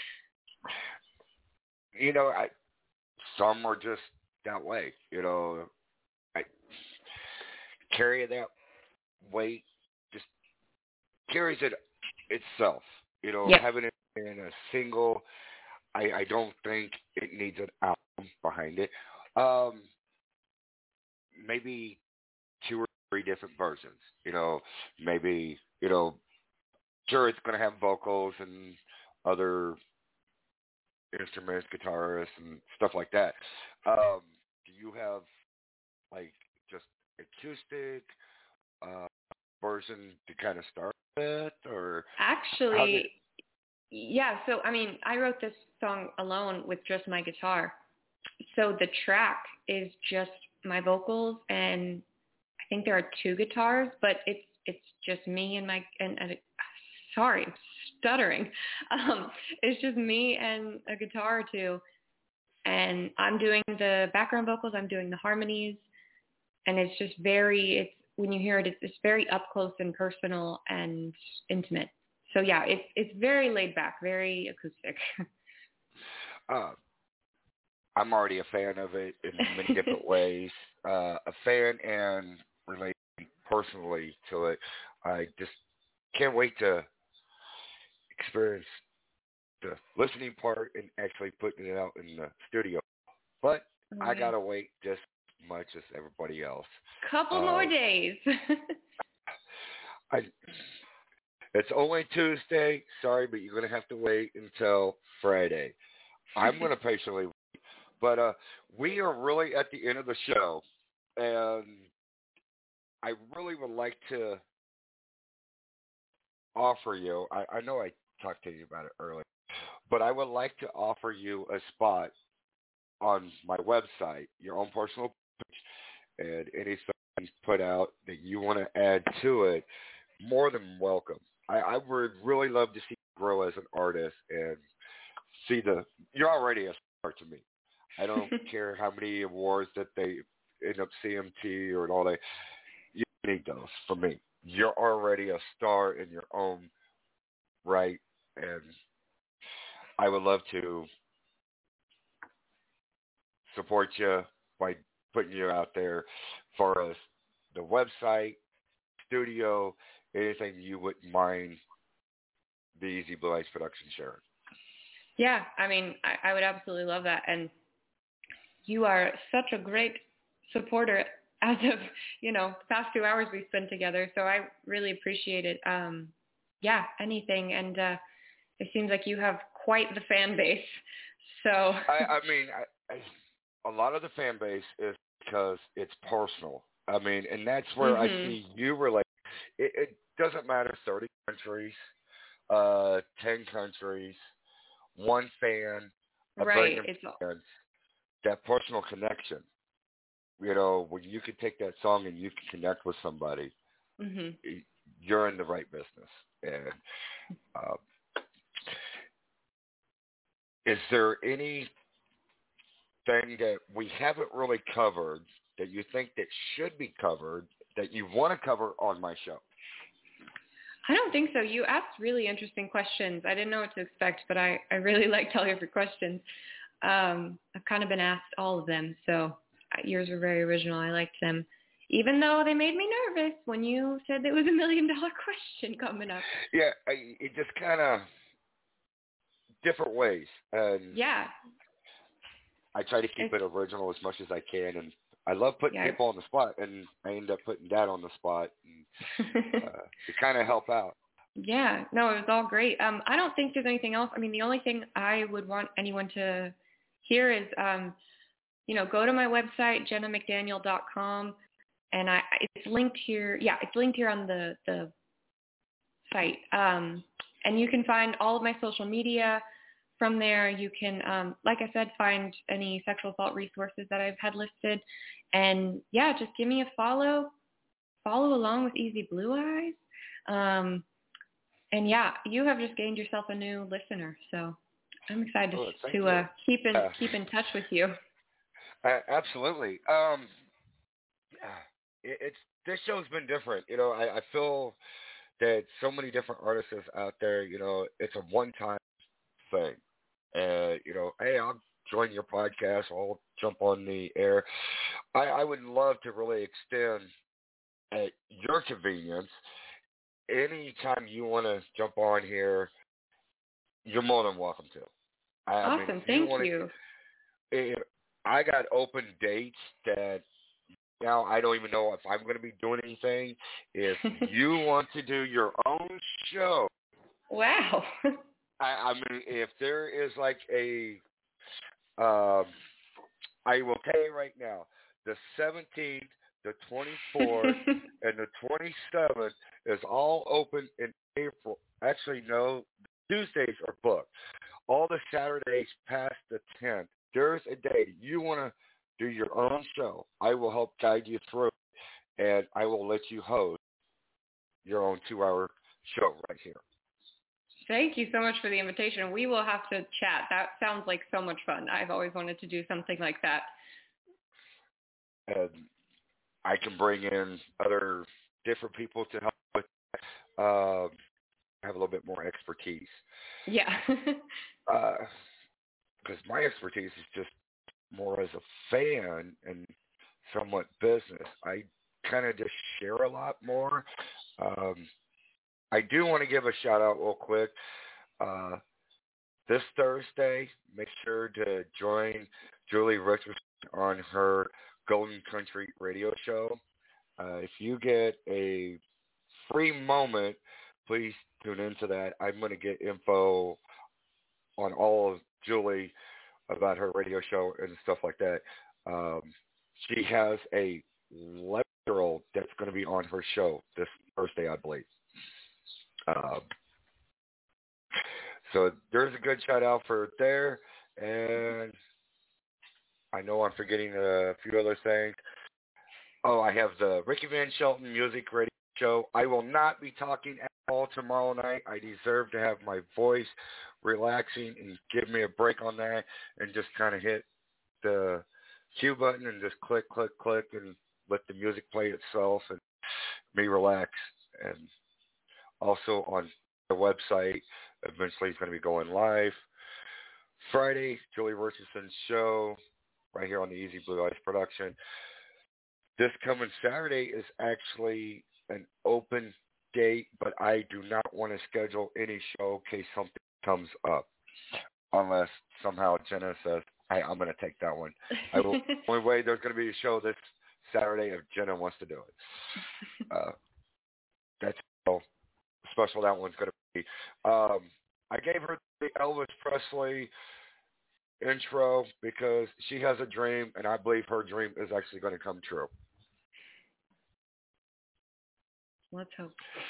You know, I, some are just that way, you know, I carry that weight, just carries it itself, you know, yep. having it in a single, I, I don't think it needs an album behind it. Um, maybe two or three different versions, you know, maybe, you know, sure it's going to have vocals and other instruments, guitarists, and stuff like that. Um, do you have like just acoustic uh, version to kind of start with, or actually? Yeah, so I mean, I wrote this song alone with just my guitar. So the track is just my vocals, and I think there are two guitars, but it's it's just me and my and, and sorry, I'm stuttering. Um, it's just me and a guitar or two, and I'm doing the background vocals, I'm doing the harmonies, and it's just very it's when you hear it, it's, it's very up close and personal and intimate. So yeah, it's it's very laid back, very acoustic. Uh, I'm already a fan of it in many different ways. Uh, a fan and relating personally to it. I just can't wait to experience the listening part and actually putting it out in the studio. But oh, I yeah. gotta wait just as much as everybody else. Couple uh, more days. I. It's only Tuesday. Sorry, but you're gonna have to wait until Friday. I'm gonna patiently wait. But uh, we are really at the end of the show, and I really would like to offer you. I, I know I talked to you about it earlier, but I would like to offer you a spot on my website, your own personal page, and anything you put out that you want to add to it. More than welcome. I, I would really love to see you grow as an artist and see the. You're already a star to me. I don't care how many awards that they end up C M T or all that. You need those for me. You're already a star in your own right, and I would love to support you by putting you out there for us, the website, studio, anything you wouldn't mind the Easy Blue Eyes production sharing. Yeah, I mean, I, I would absolutely love that. And you are such a great supporter as of, you know, the past two hours we spent together. So I really appreciate it. Um, yeah, anything. And uh, it seems like you have quite the fan base. So I, I mean, I, I, a lot of the fan base is because it's personal. I mean, and that's where mm-hmm. I see you relate. It, it doesn't matter, thirty countries, uh, ten countries, one fan, a right. billion it's fans, that personal connection. You know, when you can take that song and you can connect with somebody, mm-hmm. you're in the right business. And uh, is there anything that we haven't really covered that you think that should be covered that you want to cover on my show? I don't think so. You asked really interesting questions. I didn't know what to expect, but I, I really liked all of your questions. Um, I've kind of been asked all of them, so yours were very original. I liked them, even though they made me nervous when you said there was a million dollar question coming up. Yeah, I, it just kind of different ways. And yeah. I try to keep it's, it original as much as I can, and I love putting yeah. people on the spot, and I end up putting Dad on the spot and, uh, to kind of help out. Yeah, no, it was all great. Um, I don't think there's anything else. I mean, the only thing I would want anyone to hear is, um, you know, go to my website, jenna mcdaniel dot com, and I it's linked here. Yeah, it's linked here on the the site, um, and you can find all of my social media. From there, you can, um, like I said, find any sexual assault resources that I've had listed. And, yeah, just give me a follow. Follow along with Easy Blue Eyes. Um, and, yeah, you have just gained yourself a new listener. So I'm excited oh, to uh, keep, in, uh, keep in touch with you. Uh, absolutely. Um, it, it's this show's been different. You know, I, I feel that so many different artists out there, you know, it's a one-time thing. Uh, you know, hey, I'll join your podcast. I'll jump on the air. I, I would love to really extend at your convenience. Anytime you want to jump on here, you're more than welcome to. I, awesome. I mean, Thank you. Wanna, you. It, I got open dates that now I don't even know if I'm going to be doing anything. If you want to do your own show. Wow. I, I mean, if there is like a, um, I will tell you right now, the seventeenth, the twenty-fourth, and the twenty-seventh is all open in April. Actually, no, Tuesdays are booked. All the Saturdays past the tenth, there's a day you want to do your own show. I will help guide you through it, and I will let you host your own two-hour show right here. Thank you so much for the invitation. We will have to chat. That sounds like so much fun. I've always wanted to do something like that. And I can bring in other different people to help with uh, have a little bit more expertise. Yeah. uh, because my expertise is just more as a fan and somewhat business. I kind of just share a lot more. Um, I do want to give a shout out real quick. Uh, this Thursday, make sure to join Julie Richardson on her Golden Country radio show. Uh, if you get a free moment, please tune into that. I'm going to get info on all of Julie about her radio show and stuff like that. Um, she has a eleven-year-old that's going to be on her show this Thursday, I believe. Um, so there's a good shout out for there. And I know I'm forgetting a few other things. Oh, I have the Ricky Van Shelton Music Radio Show. I will not be talking at all tomorrow night. I deserve to have my voice relaxing and give me a break on that and just kind of hit the cue button and just click, click, click and let the music play itself and me relax. And also on the website, eventually it's going to be going live. Friday, Julie Richardson's show right here on the Easy Blue Eyes production. This coming Saturday is actually an open date, but I do not want to schedule any show in case something comes up, unless somehow Jenna says, hey, I'm going to take that one. I will. Only way there's going to be a show this Saturday if Jenna wants to do it. Uh, that's how special that one's going to be. Um, I gave her the Elvis Presley intro because she has a dream, and I believe her dream is actually going to come true. Let's hope.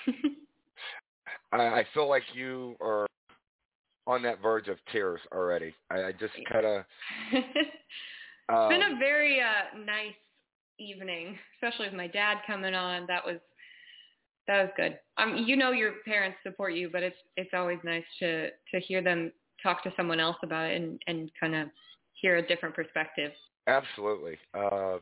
I, I feel like you are on that verge of tears already. I, I just kind of... It's um, been a very uh, nice evening, especially with my dad coming on. That was that was good. Um, you know your parents support you, but it's it's always nice to, to hear them talk to someone else about it and, and kind of hear a different perspective. Absolutely. Um,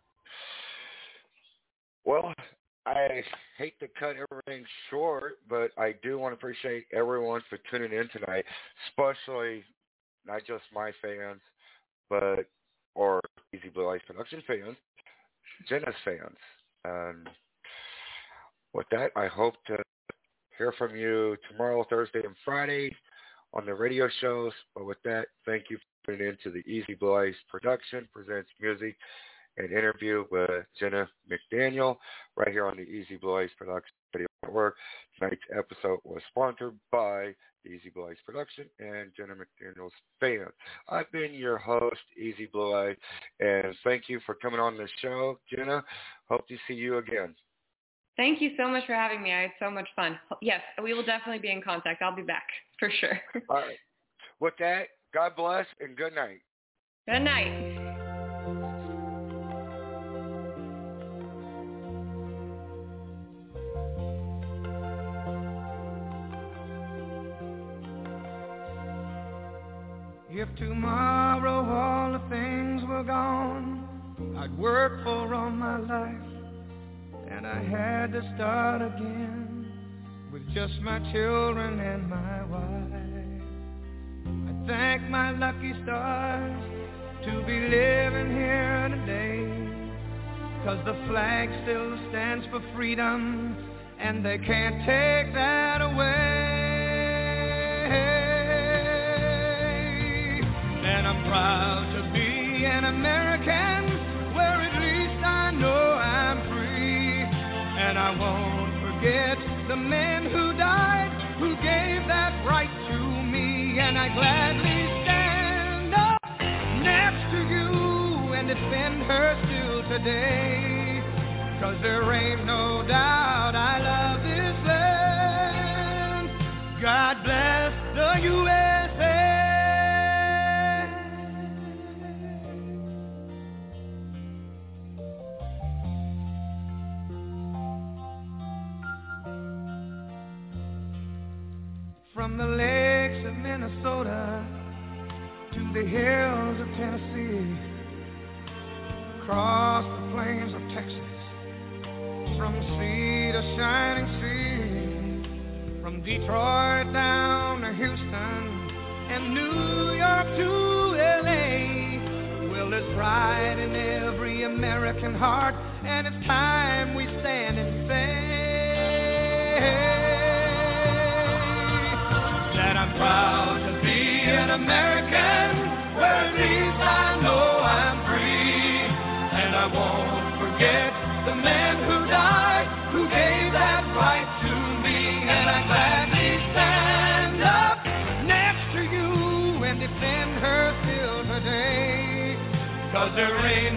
well, I hate to cut everything short, but I do want to appreciate everyone for tuning in tonight, especially not just my fans, but or Easy Blue Eyes Production fans, Jenna's fans. And with that, I hope to hear from you tomorrow, Thursday, and Friday on the radio shows. But with that, thank you for tuning in to the Easy Blue Eyes Production Presents Music and interview with Jenna McDaniel right here on the Easy Blue Eyes Production Radio Network. Tonight's episode was sponsored by the Easy Blue Eyes Production and Jenna McDaniel's fan. I've been your host, Easy Blue Eyes, and thank you for coming on the show, Jenna. Hope to see you again. Thank you so much for having me. I had so much fun. Yes, we will definitely be in contact. I'll be back for sure. All right. With that, God bless and good night. Good night. If tomorrow all the things were gone I'd worked for all my life, and I had to start again with just my children and my wife, I thank my lucky stars to be living here today, 'cause the flag still stands for freedom, and they can't take that away. And I'm proud to be an American, where at least I know I'm free. And I won't forget the men who died, who gave that right to me. And I gladly stand up next to you and defend her still today, 'cause there ain't no doubt I love this land. God bless From the lakes of Minnesota to the hills of Tennessee, across the plains of Texas, from sea to shining sea, from Detroit down to Houston and New York to L A. Well, there's pride in every American heart, and it's time we stand and say that I'm proud to be an American, where at least I know I'm free. And I won't forget the men who died, who gave that right to me. And I gladly stand up next to you and defend her still today, 'cause there ain't